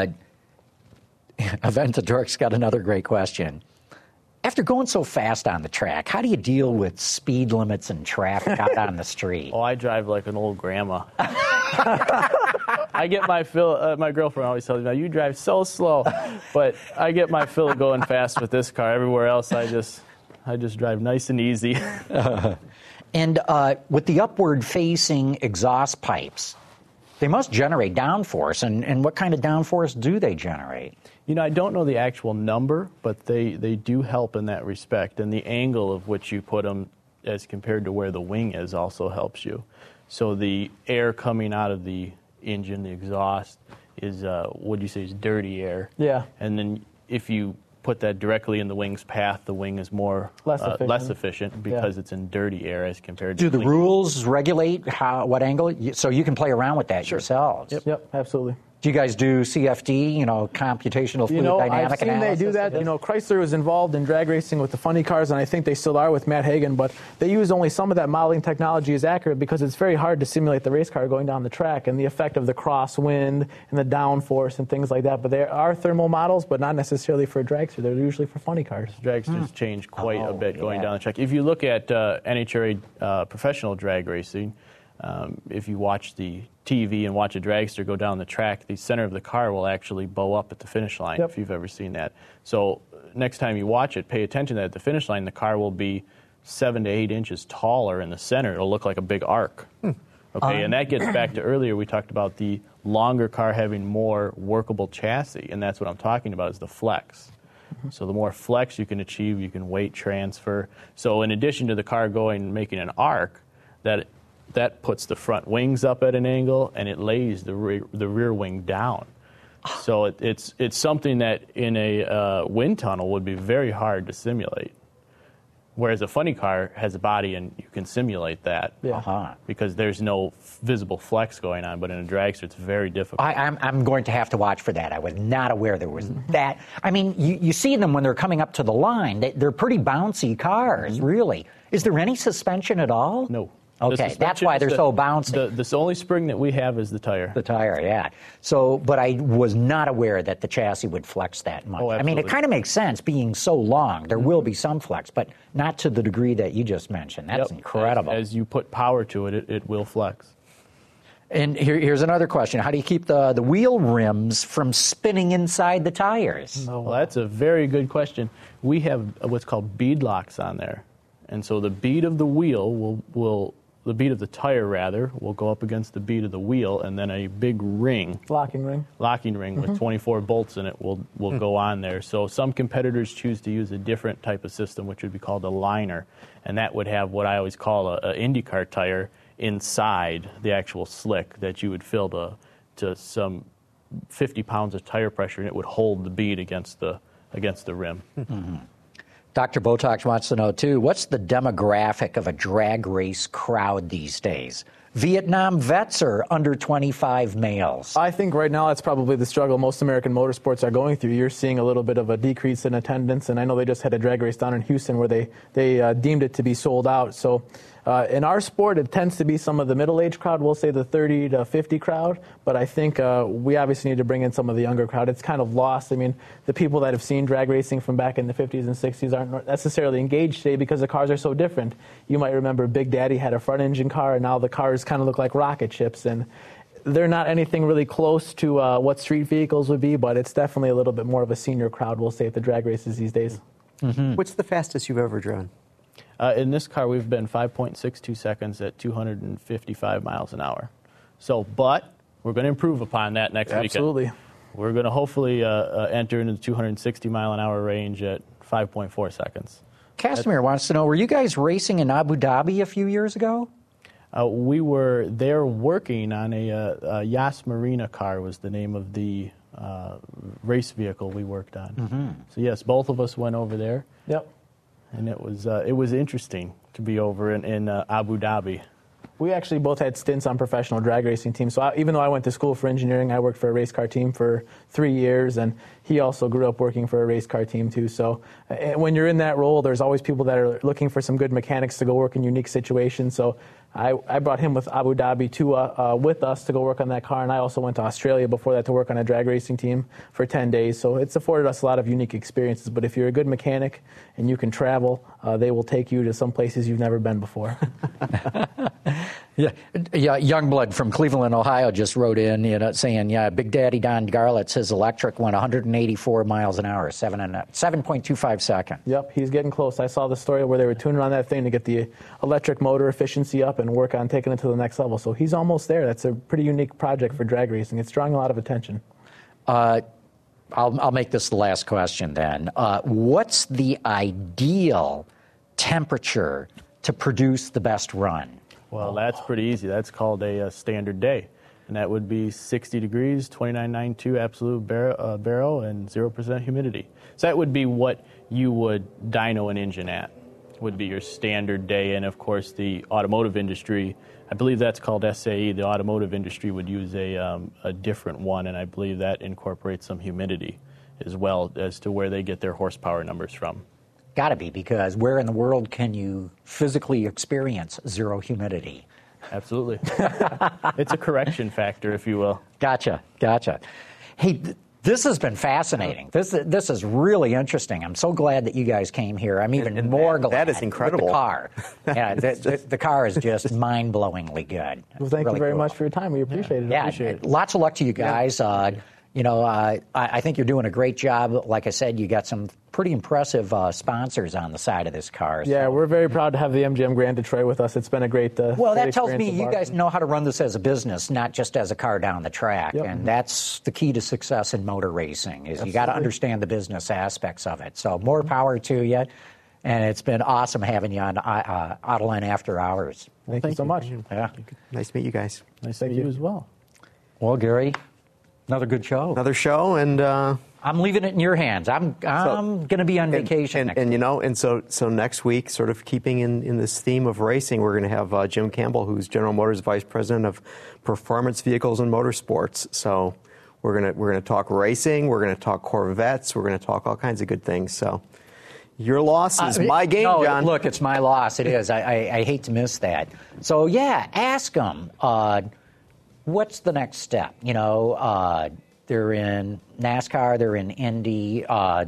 Aventador's got another great question. After going so fast on the track, how do you deal with speed limits and traffic out on the street? Oh, I drive like an old grandma. I get my fill. Uh, my girlfriend always tells me, "Now you drive so slow," but I get my fill of going fast with this car. Everywhere else, I just, I just drive nice and easy. uh, and uh, with the upward-facing exhaust pipes, they must generate downforce. And, and what kind of downforce do they generate? You know, I don't know the actual number, but they, they do help in that respect. And the angle of which you put them as compared to where the wing is also helps you. So the air coming out of the engine, the exhaust, is, uh, what do you say, is dirty air. Yeah. And then if you put that directly in the wing's path, the wing is more less uh, efficient, less efficient because yeah. it's in dirty air as compared to Do the clean. rules regulate how what angle? So you can play around with that sure. yourselves. Yep, yep, absolutely. Do you guys do C F D, you know, computational fluid You know, dynamic I've seen analysis? they do that. You know, Chrysler was involved in drag racing with the funny cars, and I think they still are with Matt Hagan, but they use only some of that modeling technology is accurate because it's very hard to simulate the race car going down the track and the effect of the crosswind and the downforce and things like that. But there are thermal models, but not necessarily for a dragster. They're usually for funny cars. Dragsters change quite Oh, a bit going yeah. down the track. If you look at uh, N H R A uh, professional drag racing, um, if you watch the T V and watch a dragster go down the track, the center of the car will actually bow up at the finish line, Yep. if you've ever seen that. So next time you watch it, pay attention that at the finish line, the car will be seven to eight inches taller in the center. It'll look like a big arc. Hmm. Okay, and that gets back to earlier we talked about the longer car having more workable chassis, and that's what I'm talking about is the flex. So the more flex you can achieve, you can weight transfer. So in addition to the car going making an arc, that that puts the front wings up at an angle and it lays the re- the rear wing down. So it, it's it's something that in a uh, wind tunnel would be very hard to simulate. Whereas a funny car has a body and you can simulate that Yeah. Uh-huh. because there's no f- visible flex going on. But in a dragster, it's very difficult. I, I'm, I'm going to have to watch for that. I was not aware there was that. I mean, you, you see them when they're coming up to the line. They, they're pretty bouncy cars, really. Is there any suspension at all? No. The Okay, that's suspension why is they're the- so bouncy. The, the only spring that we have is the tire. The tire, yeah. So, but I was not aware that the chassis would flex that much. Oh, I mean, it absolutely. kind of makes sense being so long. There will be some flex, but not to the degree that you just mentioned. That's Yep. incredible. As, as you put power to it, it, it will flex. And here, here's another question: how do you keep the the wheel rims from spinning inside the tires? Well, that's a very good question. We have what's called bead locks on there, and so the bead of the wheel will will the bead of the tire rather will go up against the bead of the wheel, and then a big ring, Locking ring. locking ring with twenty-four bolts in it will will go on there. So some competitors choose to use a different type of system, which would be called a liner, and that would have what I always call a, a IndyCar tire inside the actual slick that you would fill to to some fifty pounds of tire pressure, and it would hold the bead against the against the rim. Doctor Botox wants to know, too, what's the demographic of a drag race crowd these days? Vietnam vets or under twenty-five males? I think right now that's probably the struggle most American motorsports are going through. You're seeing a little bit of a decrease in attendance, and I know they just had a drag race down in Houston where they, they uh, deemed it to be sold out. So uh, in our sport, it tends to be some of the middle-aged crowd, we'll say the thirty to fifty crowd, but I think uh, we obviously need to bring in some of the younger crowd. It's kind of lost. I mean, the people that have seen drag racing from back in the fifties and sixties aren't necessarily engaged today because the cars are so different. You might remember Big Daddy had a front-engine car, and now the cars kind of look like rocket ships, and they're not anything really close to uh, what street vehicles would be, but it's definitely a little bit more of a senior crowd, we'll say, at the drag races these days. Mm-hmm. What's the fastest you've ever driven? Uh, in this car, we've been five point six two seconds at two hundred fifty-five miles an hour. So, but we're going to improve upon that next weekend. Absolutely. We're going to hopefully uh, uh, enter into the two hundred sixty mile an hour range at five point four seconds. Casimir wants to know, were you guys racing in Abu Dhabi a few years ago? Uh, we were there working on a, uh, a Yas Marina car was the name of the uh, race vehicle we worked on. Mm-hmm. So yes, both of us went over there, Yep. and it was uh, it was interesting to be over in, in uh, Abu Dhabi. We actually both had stints on professional drag racing teams. So I, even though I went to school for engineering, I worked for a race car team for three years, and he also grew up working for a race car team too. So uh, when you're in that role, there's always people that are looking for some good mechanics to go work in unique situations. So I, I brought him with Abu Dhabi to uh, uh, with us to go work on that car, and I also went to Australia before that to work on a drag racing team for ten days. So it's afforded us a lot of unique experiences. But if you're a good mechanic and you can travel, uh, they will take you to some places you've never been before. Yeah, yeah. Youngblood from Cleveland, Ohio, just wrote in, you know, saying, "Yeah, Big Daddy Don Garlitz, his electric went one hundred eighty-four miles an hour, seven and seven point two five seconds." Yep, he's getting close. I saw the story where they were tuning on that thing to get the electric motor efficiency up and work on taking it to the next level. So he's almost there. That's a pretty unique project for drag racing. It's drawing a lot of attention. Uh, I'll, I'll make this the last question then. Uh, what's the ideal temperature to produce the best run? Well, that's pretty easy. That's called a, uh standard day, and that would be sixty degrees, twenty-nine point nine two absolute bar- uh, baro, and zero percent humidity. So that would be what you would dyno an engine at. would be your standard day. And, of course, the automotive industry, I believe that's called S A E. The automotive industry would use a, um, a different one, and I believe that incorporates some humidity as well as to where they get their horsepower numbers from. Got to be, because where in the world can you physically experience zero humidity? Absolutely. It's a correction factor, if you will. Gotcha, gotcha. Hey, th- this has been fascinating. This this is really interesting. I'm so glad that you guys came here. I'm even And- and more that- glad that is incredible. with the car. Yeah, the, the, the car is just mind-blowingly good. Well, thank Really you very cool. much for your time. We appreciate it. Yeah, appreciate it. lots of luck to you guys. Uh, you know, uh, I, I think you're doing a great job. Like I said, you got some pretty impressive uh, sponsors on the side of this car. Yeah, so- we're very proud to have the M G M Grand Detroit with us. It's been a great. Uh, Well, great that tells me experience you so guys far. know how to run this as a business, not just as a car down the track. Yep. And that's the key to success in motor racing, is you got to Absolutely. understand the business aspects of it. So more power to you. And it's been awesome having you on uh, Autoline After Hours. Thank, you so much. Yeah. Nice to meet you guys. Nice to meet you as well. Well, Gary, another good show. Another show, and uh, I'm leaving it in your hands. I'm I'm going to be on vacation. And, next and you week. know, and so so next week, sort of keeping in, in this theme of racing, we're going to have uh, Jim Campbell, who's General Motors Vice President of Performance Vehicles and Motorsports. So we're gonna we're gonna talk racing. We're going to talk Corvettes. We're going to talk all kinds of good things. So your loss is Uh, my game, no, John. Look, it's my loss. It is. I, I, I hate to miss that. So, yeah, ask them, uh, what's the next step? You know, uh, they're in NASCAR, they're in Indy. Uh,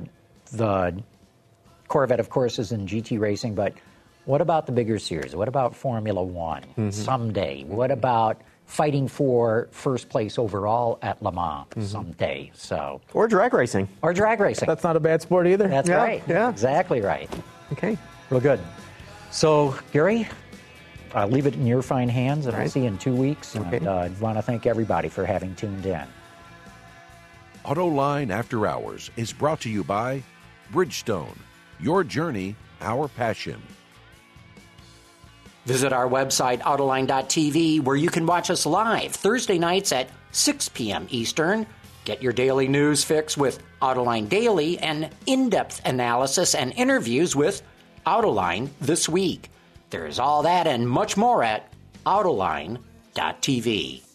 the Corvette, of course, is in G T racing. But what about the bigger series? What about Formula One Mm-hmm. someday? What about fighting for first place overall at Le Mans Mm-hmm. someday? So, Or drag racing. or drag racing. That's not a bad sport either. That's Yeah, right. yeah. Exactly right. Okay. Real good. So, Gary, I'll leave it in your fine hands, and I'll Right. see you in two weeks. Okay. And I uh, want to thank everybody for having tuned in. Autoline After Hours is brought to you by Bridgestone. Your journey, our passion. Visit our website, autoline dot t v, where you can watch us live Thursday nights at six p.m. Eastern. Get your daily news fix with Autoline Daily and in-depth analysis and interviews with Autoline This Week. There's all that and much more at autoline dot t v.